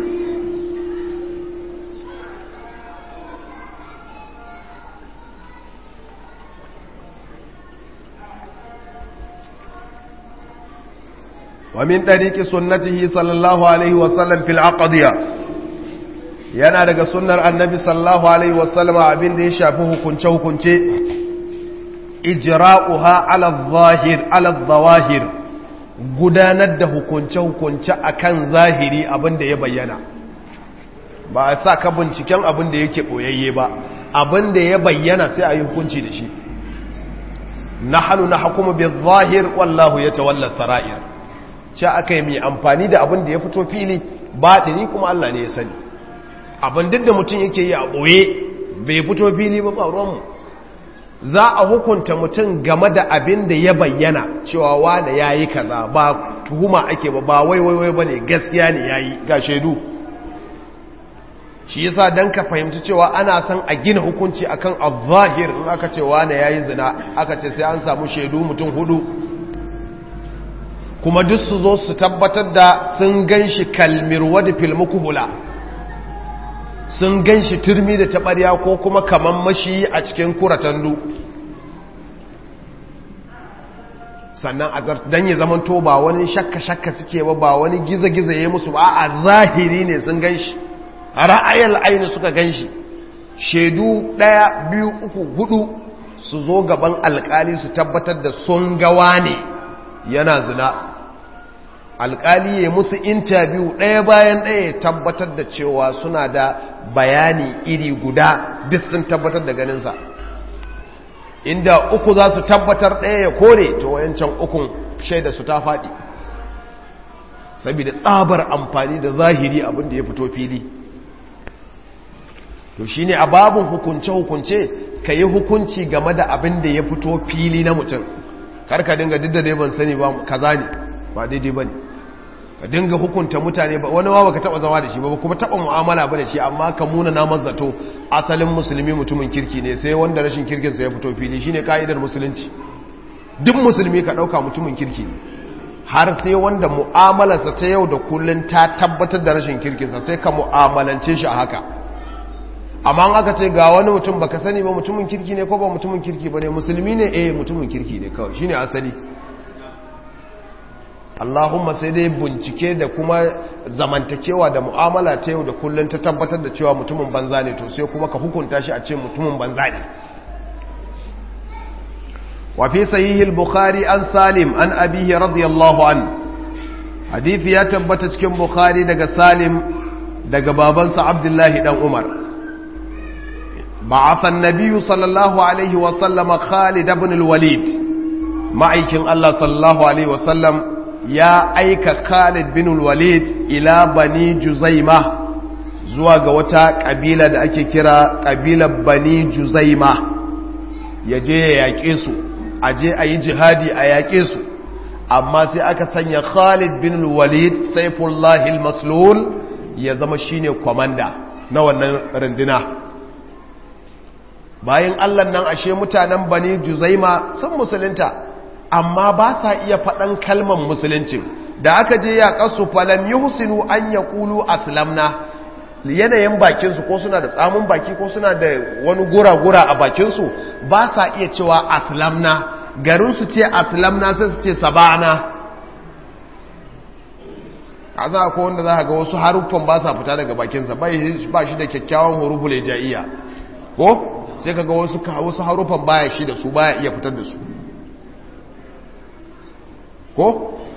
wa min tariqi sunnatihi sallallahu alaihi wasallam fil aqdiyah yana daga sunnar annabi sallallahu alaihi wasallama abin da ya shafi hukunce-hukunce ijra'uha ala zahir ala zawahir gudanar da hukunce-hukunce akan zahiri abin da ya bayyana ba a sa ka binciken abin da yake ɓoyayye ba, abin da ya bayyana sai a yi hukunci da shi. na hannu na hukumu bi zahir wallahu ya tawalla sara'ir, ce aka yi mai amfani da abin da ya fito fili baɗini kuma Allah ne ya sani. Abin duk da mutum yake yi a ɓoye bai fito fili ba ba ruwanmu. Za a hukunta mutum game da abin da ya bayyana cewa wane ya yi kaza, ba tuhuma ake ba, ba wai wai wai ba ne, gaskiya ne ya yi ga shaidu. Shi yasa dan ka fahimci cewa ana son a gina hukunci akan al-zahir, in aka ce wane yayi zina aka ce sai an samu shaidu mutum hudu kuma duk su zo su tabbatar da sun ganshi kalmirwad fil mukhula, sun ganshi turmi da taɓarya ko kuma kaman mashi a cikin kuratandu, sannan a dan ya zamanto ba wani shakka shakka suke ba, ba wani giza giza yayi musu ba, a zahiri ne sun ganshi, ra'ayar aini suka ganshi. Shaidu ɗaya biyu uku hudu su zo gaban alkali su tabbatar da sun gawa ne yana zina. Alkali ya musu interview ɗaya bayan ɗaya tabbatar da cewa suna da bayani iri guda, duk sun tabbatar da ganinsa. Inda uku za su tabbatar ɗaya ya kore, to wayancan ukun shaida su ta faɗi, saboda tsabar amfani da zahiri abin da ya fito fili. To shi ne a babin hukunce-hukunce ka yi hukunci game da abin da ya fito fili na mutum, karka dinga duk da dai ban sani ba kaza ne, ba daidai ba ne, ka dinga hukunta mutane ba, wani ma ka taba zama da shi ba kuma taba mu'amala ba da shi, amma ka muna naman zato asalin musulmi mutumin kirki ne, sai wanda rashin kirkinsa ya fito fili. Shi ne ka'idar musulunci, duk musulmi ka ɗauka mutumin kirki ne, har sai wanda mu'amalarsa ta yau da kullum ta tabbatar da rashin kirkinsa, sai ka mu'amalance shi a haka. Amma an aka ce ga wani mutum baka sani ba mutumin kirki ne ko ba mutumin kirki ba ne, musulmi ne eh mutumin kirki ne kawai, shine asali. Allahumma sai dai bincike da kuma zamantakewa da mu'amala ta yau da kullun ta tabbatar da cewa mutumin banza ne, to sai kuma ka hukunta shi a ce mutumin banza ne. Wa fi sahih al-Bukhari an Salim an abihi radiyallahu an, hadisi ya tabbata cikin Bukhari daga Salim daga babansa Abdullahi dan Umar. بعث النبي صلى الله عليه وسلم خالد بن الوليد معيكن الله صلى الله عليه وسلم يا أيك خالد بن الوليد إلى بني جزيمة زواج وتا قبيلة دا أكي كرا قبيلة بني جزيمة يجي يكيسو أجي أي جهادي أيكيسو أما سي أكا سنيا خالد بن الوليد سيف الله المسلول يزمشيني كوماندا نوانا رندنا. Bayan Allah nan ashe mutanen Bani Juzaima sun musulunta, amma ba sa iya faɗan kalman musuluncin. Da aka je ya kasu falam yuhsinu an yaqulu aslamna, yanayin bakinsu ko suna da tsamun baki ko suna da wani gura-gura a bakinsu, ba sa iya cewa aslamna, garin su ce aslamna sai su ce sabana. A za ko wanda za ga wasu haruffan ba sa fita daga bakinsa, ba shi da kyakkyawan huruful hijaiya ko sai kaga wasu wasu harufan baya shi da su baya iya fitar da su ko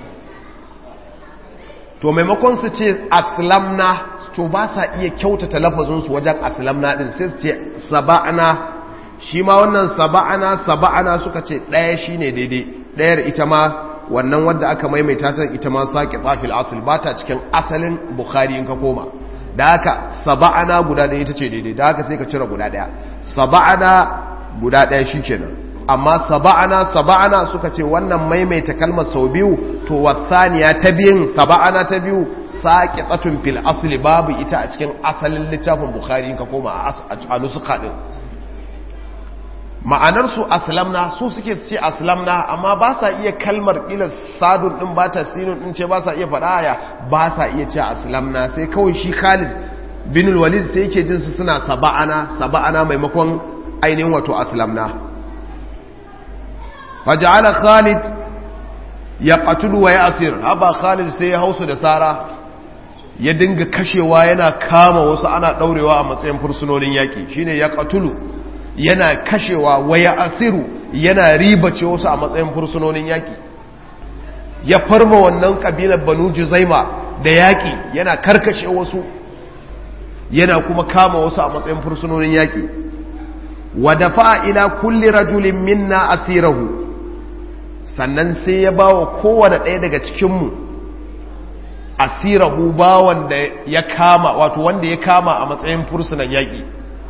to maimakon su ce aslamna, to ba sa iya kyautata lafazin su wajen aslamna din, sai su ce saba'ana. Shi ma wannan saba'ana saba'ana suka ce daya shine daidai, dayar ita ma wannan wanda aka maimaita ta ita ma saqi fil asl ba ta cikin asalin Bukhari in ka koma. Da haka saba'ana guda ɗaya ita ce daidai, da haka sai ka cire guda ɗaya, saba'ana guda ɗaya shi kenan. Amma saba'ana saba'ana suka ce wannan maimaita kalmar sau biyu, to wasaniya ta biyun saba'ana ta biyu saƙi tsatun fil asali, babu ita a cikin asalin littafin Bukhari ka koma a nusuka ɗin. Ma'anarsu aslamna, su suke ce aslamna, amma ba sa iya kalmar ila sadun din ba ta sinun din ce ba sa iya faɗa ya ba sa iya ce aslamna, sai kawai shi Khalid bin Walid sai yake jin su suna saba'ana saba'ana maimakon ainihin wato aslamna. Faja'ala Khalid yaqtulu wa ya'sir, haba Khalid sai ya hausu da sara, ya dinga kashewa yana kama wasu ana daurewa a matsayin fursunonin yaki, shine yaqtulu, yana kashewa waya asiru, yana ribace wasu a matsayin fursunonin yaki. Ya farma wannan kabilar Banu Juzaima da yaki, yana karkashe wasu. yana kuma kama wasu a matsayin fursunonin yaƙi. Wa dafa ila kulli rajulin minna asirahu, sannan sai ya bawa kowane ɗaya daga cikinmu asirahu, bawan da ya kama, wato wanda ya kama a matsayin fursunan yaƙi.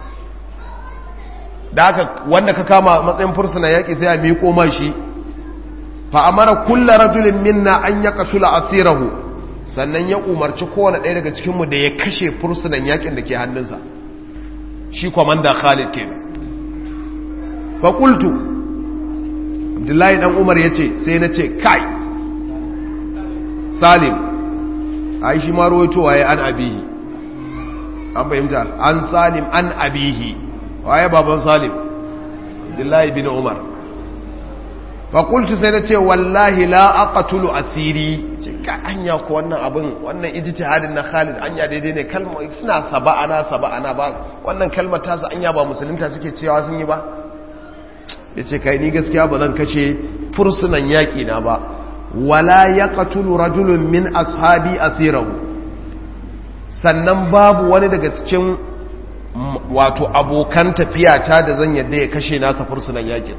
Da haka wanda ka kama a matsayin fursunan yaƙi sai a miƙo man shi. Fa amara kulli rajulin minna an yaqtula asirahu, sannan ya umarci kowane ɗaya daga cikinmu da ya kashe fursunan yaƙin da ke hannunsa, shi kwamanda Khalid kenan. faƙultu Abdullahi ɗan Umar ya ce, sai na ce kai Salim, a shi ma rawaito waye an abihi, an fahimta, an Salim an abihi, waye baban Salim? Abdullahi bin Umar. faƙultu sai na ce wallahi la aqtulu asiri, ce ka anya ko wannan abin, wannan ijtihadin na Khalid anya daidai ne, kalma suna saba'ana saba'ana ba, wannan kalmar ta sa anya ba musulunta suke cewa sun yi ba. Ya ce kai ni gaskiya ba zan kashe fursunan yaƙi na ba, wala ya ƙatulu rajulun min ashabi asirahu, sannan babu wani daga cikin wato abokan tafiyata da zan yadda ya kashe nasa fursunan yaƙin.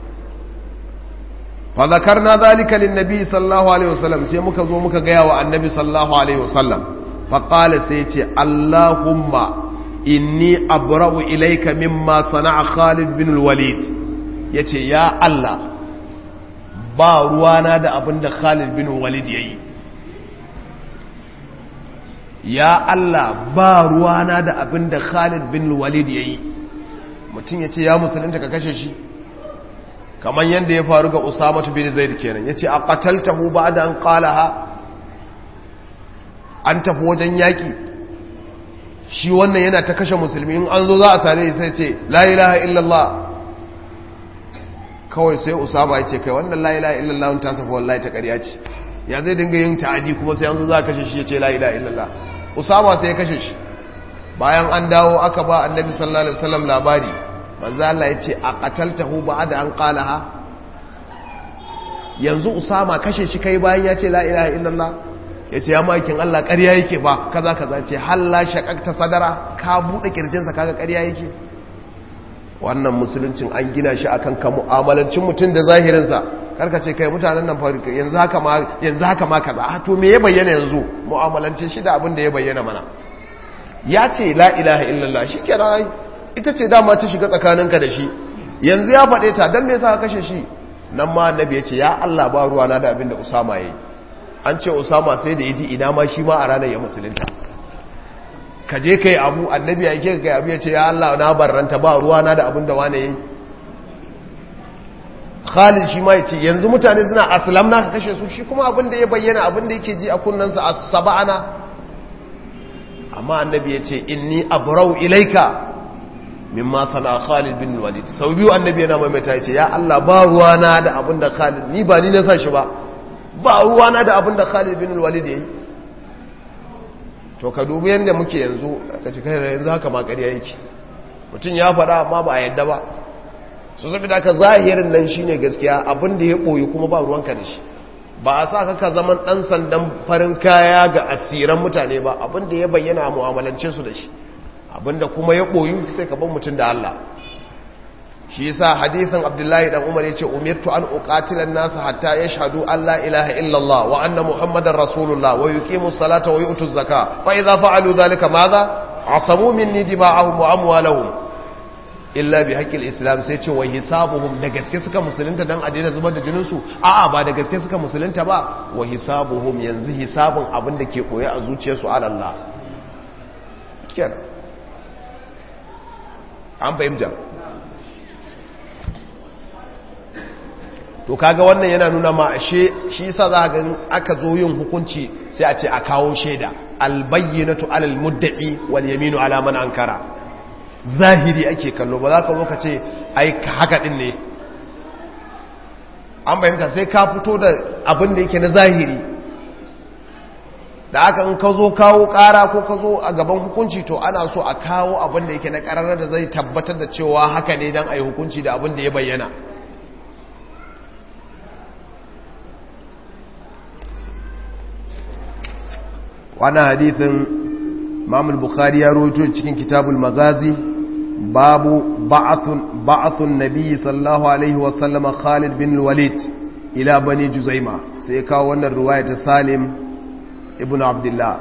fa zakarna zalika lin nabi sallallahu alaihi wasallam, sai muka zo muka gaya wa annabi sallallahu alaihi wasallam, fa qala, sai ya ce Allahumma inni abra'u ilayka mimma sana'a Khalid bin al-Walid. Ya ce ya Allah, ba ruwana da abin da Khalid bin Walid ya yi, ya Allah ba ruwana da abin da Khalid bin Walid ya yi. Mutum ya ce ya musulunta ka kashe shi, kamar yadda ya faru ga Usamatu bin Zaid kenan. Ya ce a qataltahu ba'da an qalaha, an tafi wajen yaƙi, shi wannan yana ta kashe musulmi, in an zo za a sare sai ce la ilaha illallah, kawai sai Usama ya ce kai wannan la ilaha illallah ta safa wallahi ta ƙarya ce, ya zai dinga yin ta'adi kuma sai an zo za a kashe shi ya ce la ilaha illallah. Usama sai ya kashe shi. Bayan an dawo aka ba annabi sallallahu alaihi wasallam labari, manzo Allah ya ce a qataltahu ba'da an qalaha, yanzu Usama kashe shi kai bayan ya ce la ilaha illallah? Ya ce ya makin Allah ƙarya yake ba kaza kaza, ce halla shaqaqta sadara, ka bude kirjinsa kaga ƙarya yake. Wannan musuluncin an gina shi akan ka mu'amalancin mutum da zahirinsa, karka ce kai mutanen nan farka yanzu haka ma yanzu haka ma kaza, to me ya bayyana yanzu? Mu'amalancin shi da abin da ya bayyana mana. Ya ce la ilaha illallah, shikenan ai ita ce dama ta shiga tsakaninka da shi, yanzu ya faɗe ta, dan me yasa ka kashe shi? Nan ma annabi ya ce ya Allah ba ruwa na da abin da Usama yayi. An ce Usama sai da yaji ina ma shi ma a ranar ya musulunta. Ka je kai abu, annabi ya ke kai abu, ya ce ya Allah na barranta ba ruwa na da abin da wane yi. Khalid shi ma ya ce yanzu mutane suna aslam na ka kashe su, shi kuma abin da ya bayyana abin da yake ji a kunnansa a saba'ana. Amma annabi ya ce inni abrau ilaika mimma sana Khalid bin Walid. Sau biyu annabi yana maimaita ya ce ya Allah ba ruwa na da abin da Khalid, ni ba ni na sa shi ba, ba ruwa na da abin da Khalid bin Walid ya yi. To ka dubi yadda muke yanzu, ka ci kai yanzu haka ma ƙarya yake, mutum ya faɗa amma ba a yadda ba. Su saboda ka zahirin nan shine gaskiya, abin da ya ɓoyi kuma ba ruwanka da shi. Ba a sa ka ka zaman ɗan sandan farin kaya ga asiran mutane ba, abin da ya bayyana a mu'amalance su da shi, abin da kuma ya ɓoyi sai ka ban mutum da Allah. Shi yasa hadithin Abdullahi dan Umar yace umirtu an uqatila an-nas hatta yashhadu an la ilaha illa Allah wa anna Muhammadar Rasulullah wa yuqimu as-salata wa yu'tu az-zakata fa idha fa'alu dhalika madha asamu minni dima'ahum wa amwalahum illa bi haqqi al-islam. sai ce wa hisabuhum, da gaske suka musulunta dan adina zubar da jinin su? A'a, ba da gaske suka musulunta ba. Wa hisabuhum, yanzu hisabun abin da ke koyi a zuciyarsu ala Allah. Kenan an fahimta. To kaga wannan yana nuna ma ashe shi yasa za ga aka zo yin hukunci sai a ce a kawo shaida, albayyinatu alal mudda'i wal yaminu ala man ankara. Zahiri ake kallo, ba za ka zo ka ce ai haka din ne. An bayyana sai ka fito da abin da yake na zahiri. Da aka in ka zo kawo kara ko ka zo a gaban hukunci, to ana so a kawo abin da yake na kararar da zai tabbatar da cewa haka ne dan ayi hukunci da abin da ya bayyana. wannan hadithin Imam al-Bukhari ya rawaito cikin Kitabul Magazi babu ba'athun ba'athun nabi sallallahu alaihi wa sallam Khalid bin Walid ila bani Juzaima, sai kawo wannan riwaya ta Salim ibn Abdullah.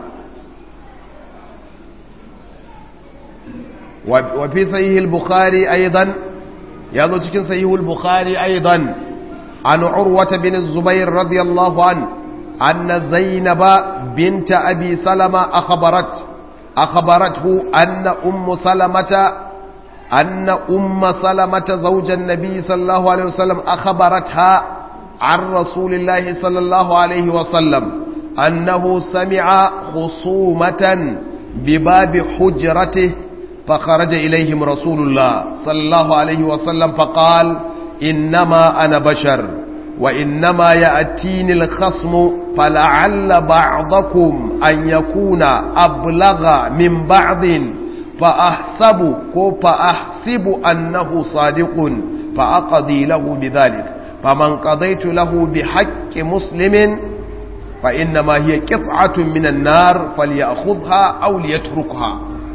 wa fi sahih al-Bukhari aidan ya zo cikin sahih al-Bukhari aidan an Urwa bin Zubair radiyallahu an anna Zainab bint Abi Salama akhbarat akhbarathu anna Umm Salamata أن أم سلمة زوج النبي صلى الله عليه وسلم أخبرتها عن رسول الله صلى الله عليه وسلم أنه سمع خصومة بباب حجرته فخرج إليهم رسول الله صلى الله عليه وسلم فقال إنما أنا بشر وإنما يأتيني الخصم فلعل بعضكم أن يكون أبلغ من بعض فأحسب فأحسب أنه صادق فأقضي له بذلك فمن قضيت له بحق مسلم فإنما هي قطعة من النار فليأخذها أو ليتركها.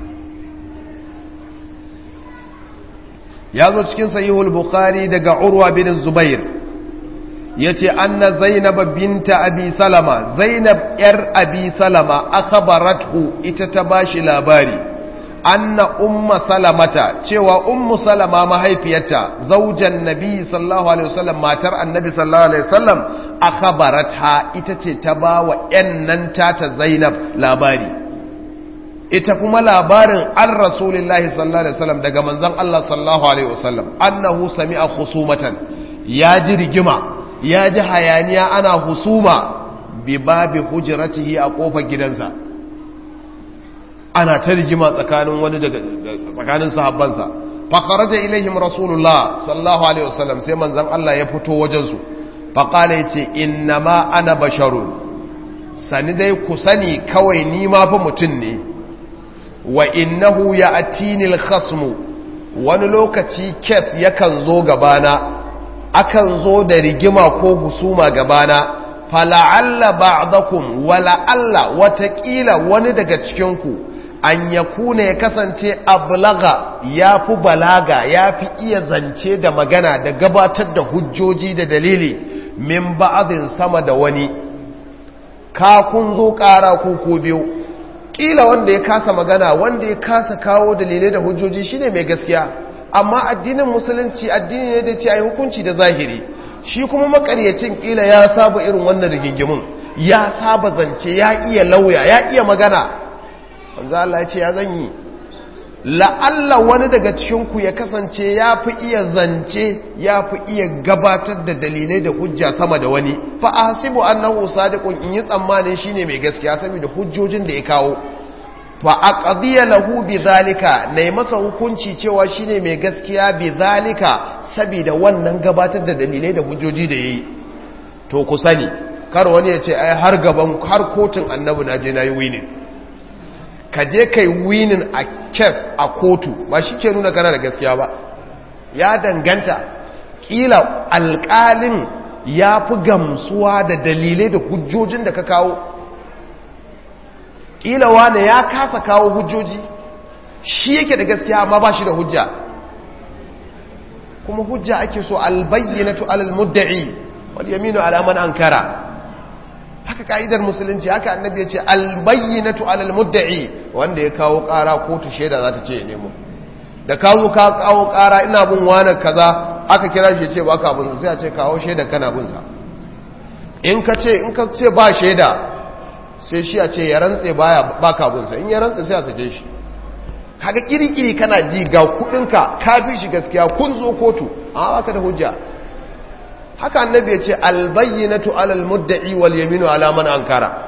يازو cikin sahihul Bukhari daga Urwa bin Zubair yace anna Zainab binta Abi Salama, Zainab yar Abi Salama akhbarathu, ita ta bashi labari anna umma salamata, cewa ummu salama mahaifiyarta zaujan nabi sallallahu alaihi wasallam, matar annabi sallallahu alaihi wasallam, akhbaratha, ita ce ta bawa yannan ta Zainab labari. Ita kuma labarin an rasulullahi sallallahu alaihi wasallam daga manzon Allah sallallahu alaihi wasallam annahu sami'a khusumatan, ya ji rigima, ya ji hayaniya, ana husuma bi babi hujratihi, a kofar gidansa ana ta rigima tsakanin wani daga tsakanin sahabbansa. fa kharaja ilaihim rasulullah sallallahu alaihi wasallam, sai manzon Allah ya fito wajen su, fa qala yace innama ana basharun, sani dai ku sani kawai ni ma fa mutun ne, wa innahu ya'tini al-khasmu, wani lokaci kes yakan zo gabana, akan zo da rigima ko husuma gabana, fala'alla ba'dakum wala alla, watakila wani daga cikin ku an yakuna ya kasance ablaga, yafi balaga, yafi iya zance da magana da gabatar da hujjoji da dalili min ba'din sama da wani. Ka kun zo ƙara ko ko biyu, kila wanda ya kasa magana, wanda ya kasa kawo dalilai da hujjoji shine mai gaskiya, amma addinin musulunci addini ne da ce ai hukunci da zahiri. Shi kuma makaryacin kila ya saba irin wannan rigingimin, ya saba zance, ya iya lauya, ya iya magana. manzo Allah ya ce ya zanyi la'alla wani daga cikin ku ya kasance ya fi iya zance, ya fi iya gabatar da dalilai da hujja sama da wani, fa ahsibu annahu sadiqun, in yi tsammanin shine mai gaskiya saboda hujjojin da ya kawo, fa aqdiya lahu bidhalika, nayi masa hukunci cewa shine mai gaskiya bidhalika, saboda wannan gabatar da dalilai da hujjoji da yayi. To ku sani, kar wani ya ce ai har gaban har kotun annabi naje nayi winning. Ka je kai winning a kes a kotu ba shi ke nuna kana da gaskiya ba, ya danganta, kila alƙalin ya fi gamsuwa da dalilai da hujjojin da ka kawo, kila wane ya kasa kawo hujjoji, shi yake da gaskiya amma ba shi da hujja. Kuma hujja ake so albayyinatu alal mudda'i wal yaminu ala man ankara, haka ka'idar musulunci, haka annabi ya ce albayyinatu alal mudda'i, wanda ya kawo ƙara kotu shaida za ta ce nemo. Da kawo ka kawo ƙara ina bin wani kaza, aka kira shi ce baka bin, sai a ce kawo shaida kana bin sa. In ka ce in ka ce ba shaida, sai shi a ce ya rantse baya baka bin sa, in ya rantse sai a sake shi. Kaga kirkiri kana ji ga kudinka, ka fi shi gaskiya, kun zo kotu amma baka da hujja. Haka annabi ya ce albayyinatu alal mudda'i wal yaminu ala man ankara.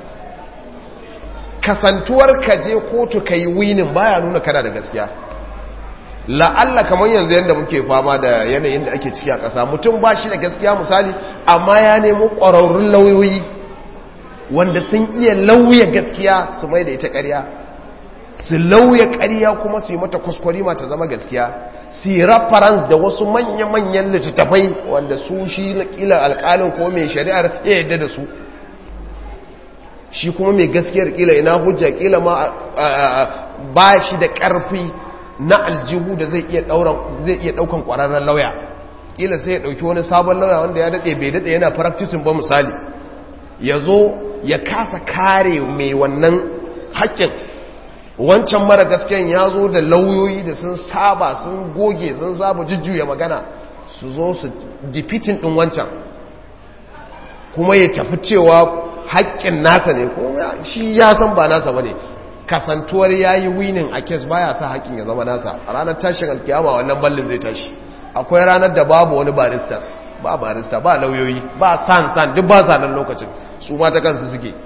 Kasantuwar ka je kotu kai winin baya nuna kana da gaskiya. La'alla kamar yanzu yanda muke fama da yanayin da ake ciki a ƙasa, mutum ba shi da gaskiya misali, amma ya nemo ƙwararrun lauyoyi wanda sun iya lauya gaskiya su mai da ita ƙarya, su lauya ƙarya kuma su yi mata kuskure ta zama gaskiya, su yi reference da wasu manya-manyan littattafai wanda su shi na ƙila alƙalin ko mai shari'ar ya yadda da su. shi kuma mai gaskiyar kila ina hujja kila ma ba shi da ƙarfi na aljihu da zai iya ɗaukan ƙwararren lauya kila sai ya ɗauki wani sabon lauya wanda ya daɗe bai daɗe yana practicing ba misali ya zo ya kasa kare mai wannan haƙƙin wancan mara gaskiyan ya zo da lauyoyi da sun saba sun goge sun saba jujjuya magana su zo su defeating ɗin wancan kuma ya tafi cewa haƙƙin nasa ne kuma shi ya san ba nasa ba ne kasantuwar ya yi winning a kes baya sa haƙƙin ya zama nasa a ranar tashin alkiyama wannan ballin zai tashi akwai ranar da babu wani baristas ba barista ba lauyoyi ba san san duk ba zanen lokacin su ma ta kansu suke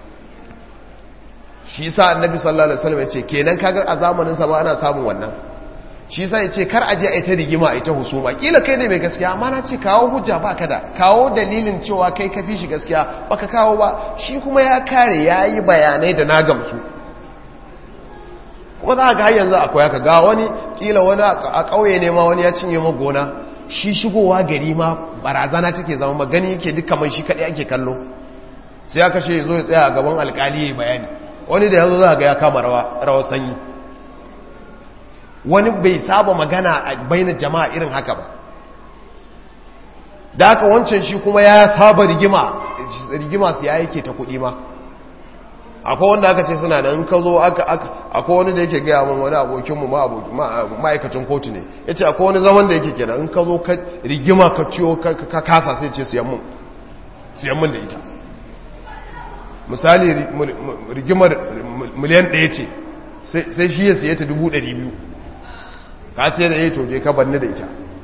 shi sa annabi sallallahu alaihi wasallam ya ce kenan kaga a zamanin sa ba ana samun wannan shi sa ya ce kar aje a ita rigima a ita husuma kila kai ne mai gaskiya amma na ce kawo hujja ba kada kawo dalilin cewa kai ka fi shi gaskiya baka kawo ba shi kuma ya kare ya yi bayanai da na gamsu kuma za ga har yanzu akwai haka ga wani kila wani a ƙauye ne ma wani ya cinye ma gona shi shigowa gari ma barazana take zama magani yake duk kamar shi kaɗai ake kallo sai aka ce zo ya tsaya a gaban alƙali ya bayani wani da yanzu za ga ya kama rawar sanyi wani bai saba magana a bainar jama'a irin haka ba da haka wancan shi kuma ya saba rigima rigima su ya yake ta kuɗi ma akwai wanda aka ce suna da in ka zo akwai wani da yake gaya min wani abokinmu ma'aikacin kotu ne ya ce akwai wani zaman da yake kenan in ka zo rigima ka ciyo ka kasa sai ce siyan mun da ita misali rigimar miliyan ɗaya ce sai shi ya siye ta dubu ɗari biyu ka sai da ya toje ka banni da ita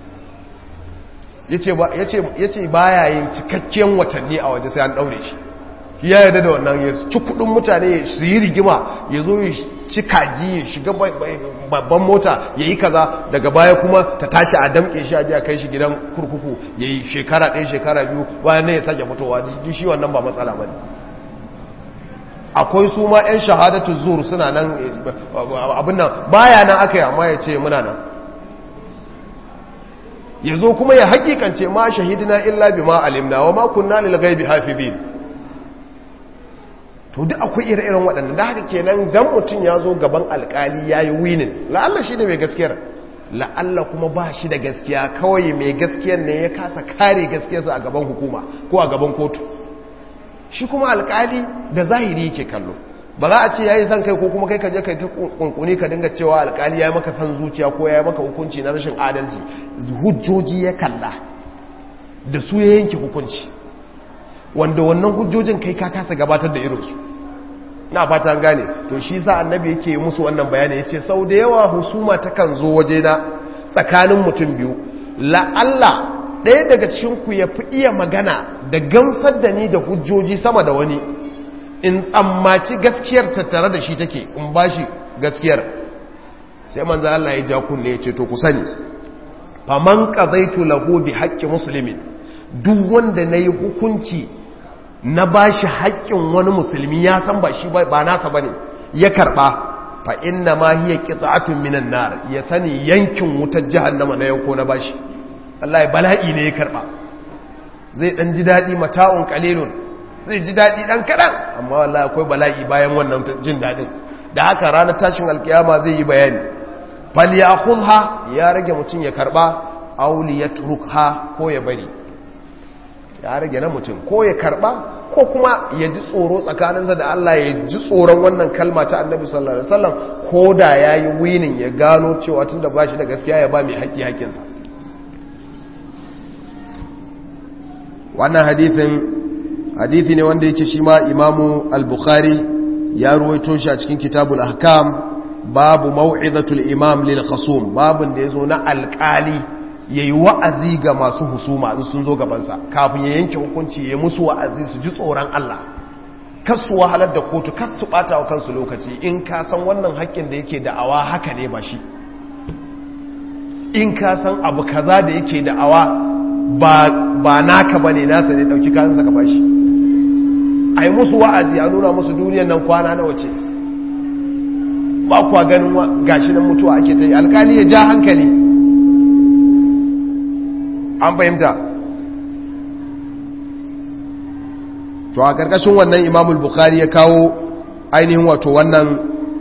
ya ce ba ya yin cikakken watanni a waje sai an ɗaure shi ya yarda da wannan ya ci kudin mutane su yi rigima ya zo ya ci kaji ya shiga babban mota ya yi kaza daga baya kuma ta tashi a damke shi a ji a kai shi gidan kurkuku ya yi shekara ɗaya shekara biyu bayan ne ya sake fitowa shi wannan ba matsala ba ne akwai su ma 'yan shahadatu zuwa suna nan abin nan baya nan aka yi amma ya ce muna nan ya zo kuma ya hakikance ma shahidina illa bi ma alimna wa ma kunna lil ghaibi hafizin to duk akwai ire-iren waɗanda da haka kenan dan mutum ya zo gaban alkali ya yi winin la'alla shi da mai gaskiyar la'alla kuma ba shi da gaskiya kawai mai gaskiyar ne ya kasa kare gaskiyarsa a gaban hukuma ko a gaban kotu shi kuma alkali da zahiri yake kallo ba za a ce ya yi san kai ko kuma kai kaje kai ta kunkuni ka dinga cewa alkali ya yi maka san zuciya ko ya yi maka hukunci na rashin adalci hujjoji ya kalla da su ya yanke hukunci wanda wannan hujjojin kai ka kasa gabatar da irinsu na fata gane to shi sa annabi yake musu wannan bayani yace sau da yawa husuma takan zo waje na tsakanin mutum biyu la'alla ɗaya daga cikin ku ya fi iya magana da gamsar da ni da hujjoji sama da wani in tsammaci gaskiyar tattare da shi take in bashi gaskiyar sai manzo Allah ya ja kunne yace to ku sani faman qadaitu lahu bi haqqi muslimin duk wanda nayi hukunci na ba shi haƙƙin wani musulmi ya san ba shi ba nasa ba ne ya karɓa fa inna ma hiya qita'atun minan nar ya sani yankin wutar jahannama na yanko na bashi Allah ya bala'i ne ya karɓa zai dan ji dadi mata'un qalilun zai ji dadi dan kadan amma wallahi akwai bala'i bayan wannan jin dadin da haka ranar tashin alkiyama zai yi bayani fal ya'khudha ya rage mutun ya karɓa aw liyatrukha ko ya bari ya rage na mutum ko ya karba ko kuma ya ji tsoro tsakaninsa da Allah ya ji tsoron wannan kalma ta annabi sallallahu alaihi wasallam ko da ya yi winin ya gano cewa tun da ba shi da gaskiya ya ba mai haƙƙi haƙƙinsa wannan hadithin hadithi ne wanda yake shi ma imamu al-bukhari ya ruwaito shi a cikin kitabul ahkam babu mau'izatul imam lil khasum babun da yazo na alƙali ya yi wa'azi ga masu husuma in sun zo gabansa kafin ya yanke hukunci ya musu wa'azi su ji tsoron Allah kasu wahalar da kotu kasu ɓata wa kansu lokaci in ka san wannan haƙƙin da yake da'awa haka ne ba shi in ka san abu kaza da yake da'awa ba naka ba ne nasa ne ɗauki kayansa ka bashi a yi musu wa'azi a nuna musu duniyan nan kwana na wace ba kuwa ganin gashi nan mutuwa ake ta yi alkali ya ja hankali an fahimta to a karkashin wannan Imam al-Bukhari ya kawo ainihin wato wannan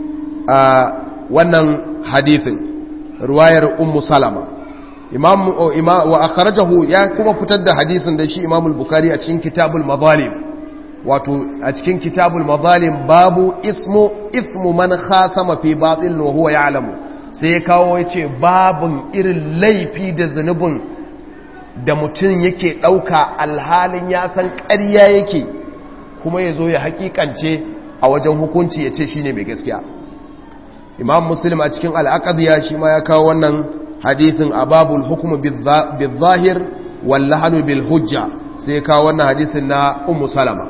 wannan hadithin riwayar Ummu Salama imam wa akhrajahu ya kuma fitar da hadisin da shi Imam al-Bukhari a cikin Kitabul Mazalim wato a cikin Kitabul Mazalim babu ismu ismu man khasama fi batil wa huwa ya'lamu sai ya kawo yace babun irin laifi da zanubin da mutum yake dauka alhalin ya san ƙarya yake kuma yazo ya hakikance a wajen hukunci yace shine mai gaskiya Imam Muslim a cikin al-Aqdiya shi ma ya kawo wannan hadithin ababul hukumu bil-zahir wal-lahnu bil-hujja sai kawo wannan hadisin na Ummu Salama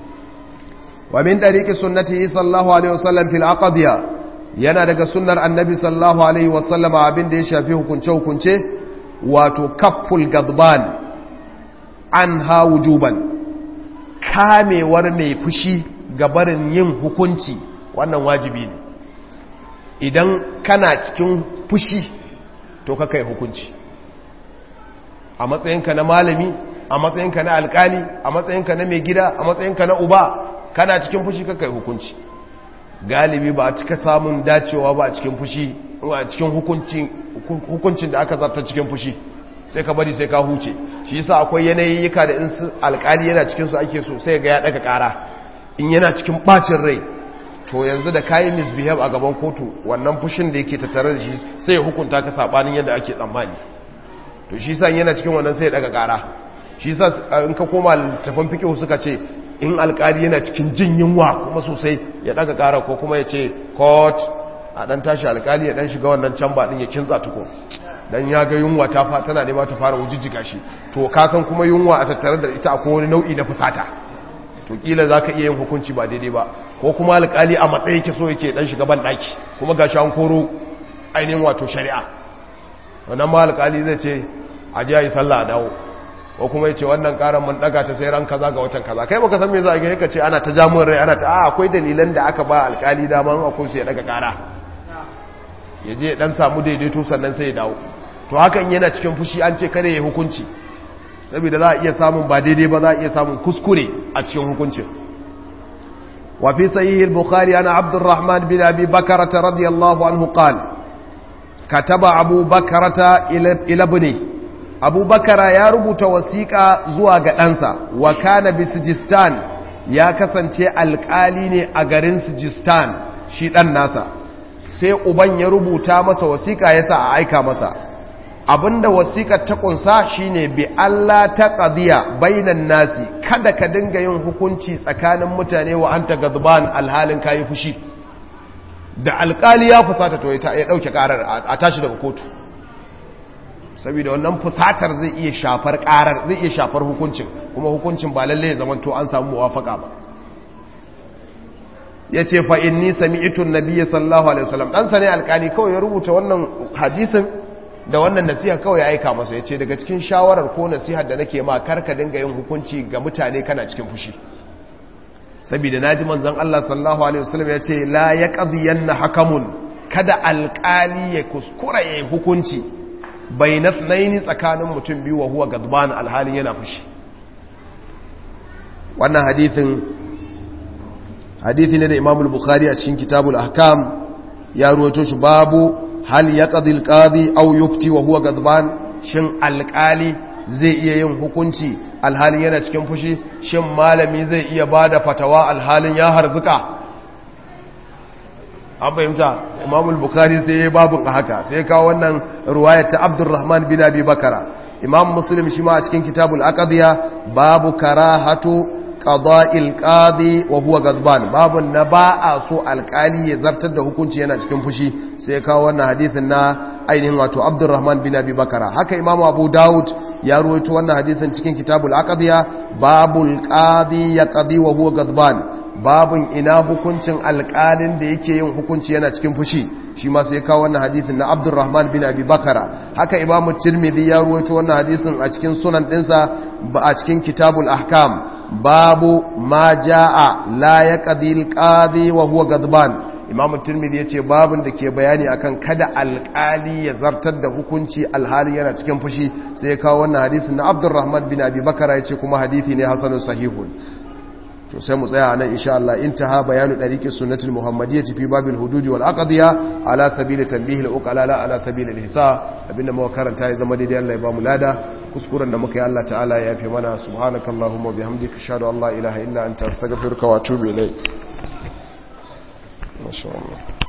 wa min tariqi sunnatihi sallallahu alaihi wasallam fil aqdiya yana daga sunnar annabi sallallahu alaihi wasallam abin da ya shafi hukunce hukunce wato kafful gadban anha wujuban kamewar mai fushi gabarin yin hukunci wannan wajibi ne idan kana cikin fushi to ka kai hukunci a matsayinka na malami a matsayinka na alkali a matsayinka na mai gida a matsayinka na uba kana cikin fushi ka kai hukunci galibi ba a cika samun dacewa ba a cikin fushi a cikin hukuncin hukuncin da aka zarta cikin fushi sai ka bari sai ka huce shi yasa akwai yanayiyyuka da in alkali yana cikin su ake so sai ga ya daga kara in yana cikin bacin rai to yanzu da kayi misbehave a gaban kotu wannan fushin da yake tattare da shi sai ya hukunta ka sabanin yadda ake tsammani to shi sa yana cikin wannan sai ya daga kara shi sa in ka koma littafin fiqh suka ce in alkali yana cikin jin yunwa kuma sosai ya daga kara ko kuma ya ce court a dan tashi alkali ya dan shiga wannan chamber din ya kintsa tuko dan ya ga yunwa ta fa tana nema ta fara wujijjiga shi to ka san kuma yunwa a tattare da ita akwai wani nau'i na fusata to kila zaka iya yin hukunci ba daidai ba ko kuma alƙali a matsayin ke so yake dan shiga ban daki kuma gashi an koro ainihin wato shari'a wannan ma alƙali zai ce a ji ayi sallah a dawo ko kuma yace wannan karan mun daga ta sai ran kaza ga watan kaza kai baka san me za a ga ka ce ana ta jamun rai ana ta a akwai dalilan da aka ba alƙali dama akwai su ya daga kara yaje dan samu daidaito sannan sai ya dawo to hakan yana cikin fushi an ce kare ya hukunci saboda za a iya samun ba daidai ba za a iya samun kuskure a cikin hukuncin wa fi sahih al-bukhari ana abdurrahman bin abi bakrata radiyallahu anhu qala kataba abu bakrata ila ibni abu bakara ya rubuta wasiqa zuwa ga ɗansa wa kana bi sijistan ya kasance alƙali ne a garin sijistan shi dan nasa sai uban ya rubuta masa wasiqa yasa a aika masa abinda wasiƙar ta kunsa shine bi Allah ta qadiya bainan nasi kada ka dinga yin hukunci tsakanin mutane wa anta gadban alhalin kai fushi da alƙali ya fusata to ya dauke karar a tashi daga kotu saboda wannan fusatar zai iya shafar karar zai iya shafar hukuncin kuma hukuncin ba lalle ya zamanto an samu muwafaka ba yace fa inni sami'tu an-nabiy sallallahu alaihi wasallam dan sane alƙali kawai ya rubuta wannan hadisin da wannan nasiha kawai ya aika masa ya ce daga cikin shawarar ko nasihar da nake ma karka dinga yin hukunci ga mutane kana cikin fushi saboda naji manzon Allah sallallahu alaihi wasallam ya ce la yaqdiyanna hakamun kada alƙali ya kuskura yayin hukunci bainatnaini tsakanin mutum biyu wa huwa gadban alhalin yana fushi wannan hadithin hadithi ne da Imam al-Bukhari a cikin Kitabul Ahkam ya ruwaito shi babu hal ya ƙadil ƙadi au yufti wa huwa gadban shin alƙali zai iya yin hukunci alhalin yana cikin fushi shin malami zai iya ba da fatawa alhalin ya harzuka an fahimta imamul bukari sai ya babin a haka sai kawo wannan ruwayar ta abdurrahman bin abi bakara imam muslim shi ma a cikin kitabul aqdiya babu karahatu qada'il qadi wa huwa gadban babu na ba a so alkali ya zartar da hukunci yana cikin fushi sai kawo wannan hadisin na ainihin wato Abdurrahman bin Abi Bakara haka Imam Abu Dawud ya ruwaito wannan hadisin cikin kitabul aqdiya babul qadi yaqdi wa huwa gadban babun ina hukuncin alkalin da yake yin hukunci yana cikin fushi shi ma sai kawo wannan hadisin na Abdurrahman bin Abi Bakara haka Imam Tirmidhi ya ruwaito wannan hadisin a cikin sunan dinsa a cikin kitabul ahkam babu ma jaa la yaqdi alqadi wa huwa gadban Imam Tirmidhi yace babun da ke bayani akan kada alkali ya zartar da hukunci alhali yana cikin fushi sai ya kawo wannan hadisin na Abdurrahman bin Abi Bakara yace kuma hadisi ne hasanun sahihun to sai mu tsaya nan insha Allah intaha bayanu dariqis sunnatul muhammadiyyah fi babil hudud wal aqdiya ala sabil tanbih al uqala la ala sabil al hisa abinda muka karanta ya zama daidai Allah ya ba mu lada kuskuren da muka yi Allah ta'ala ya yafe mana subhanakallahumma bihamdika ashhadu an la ilaha illa anta astaghfiruka wa atubu ilayk masha Allah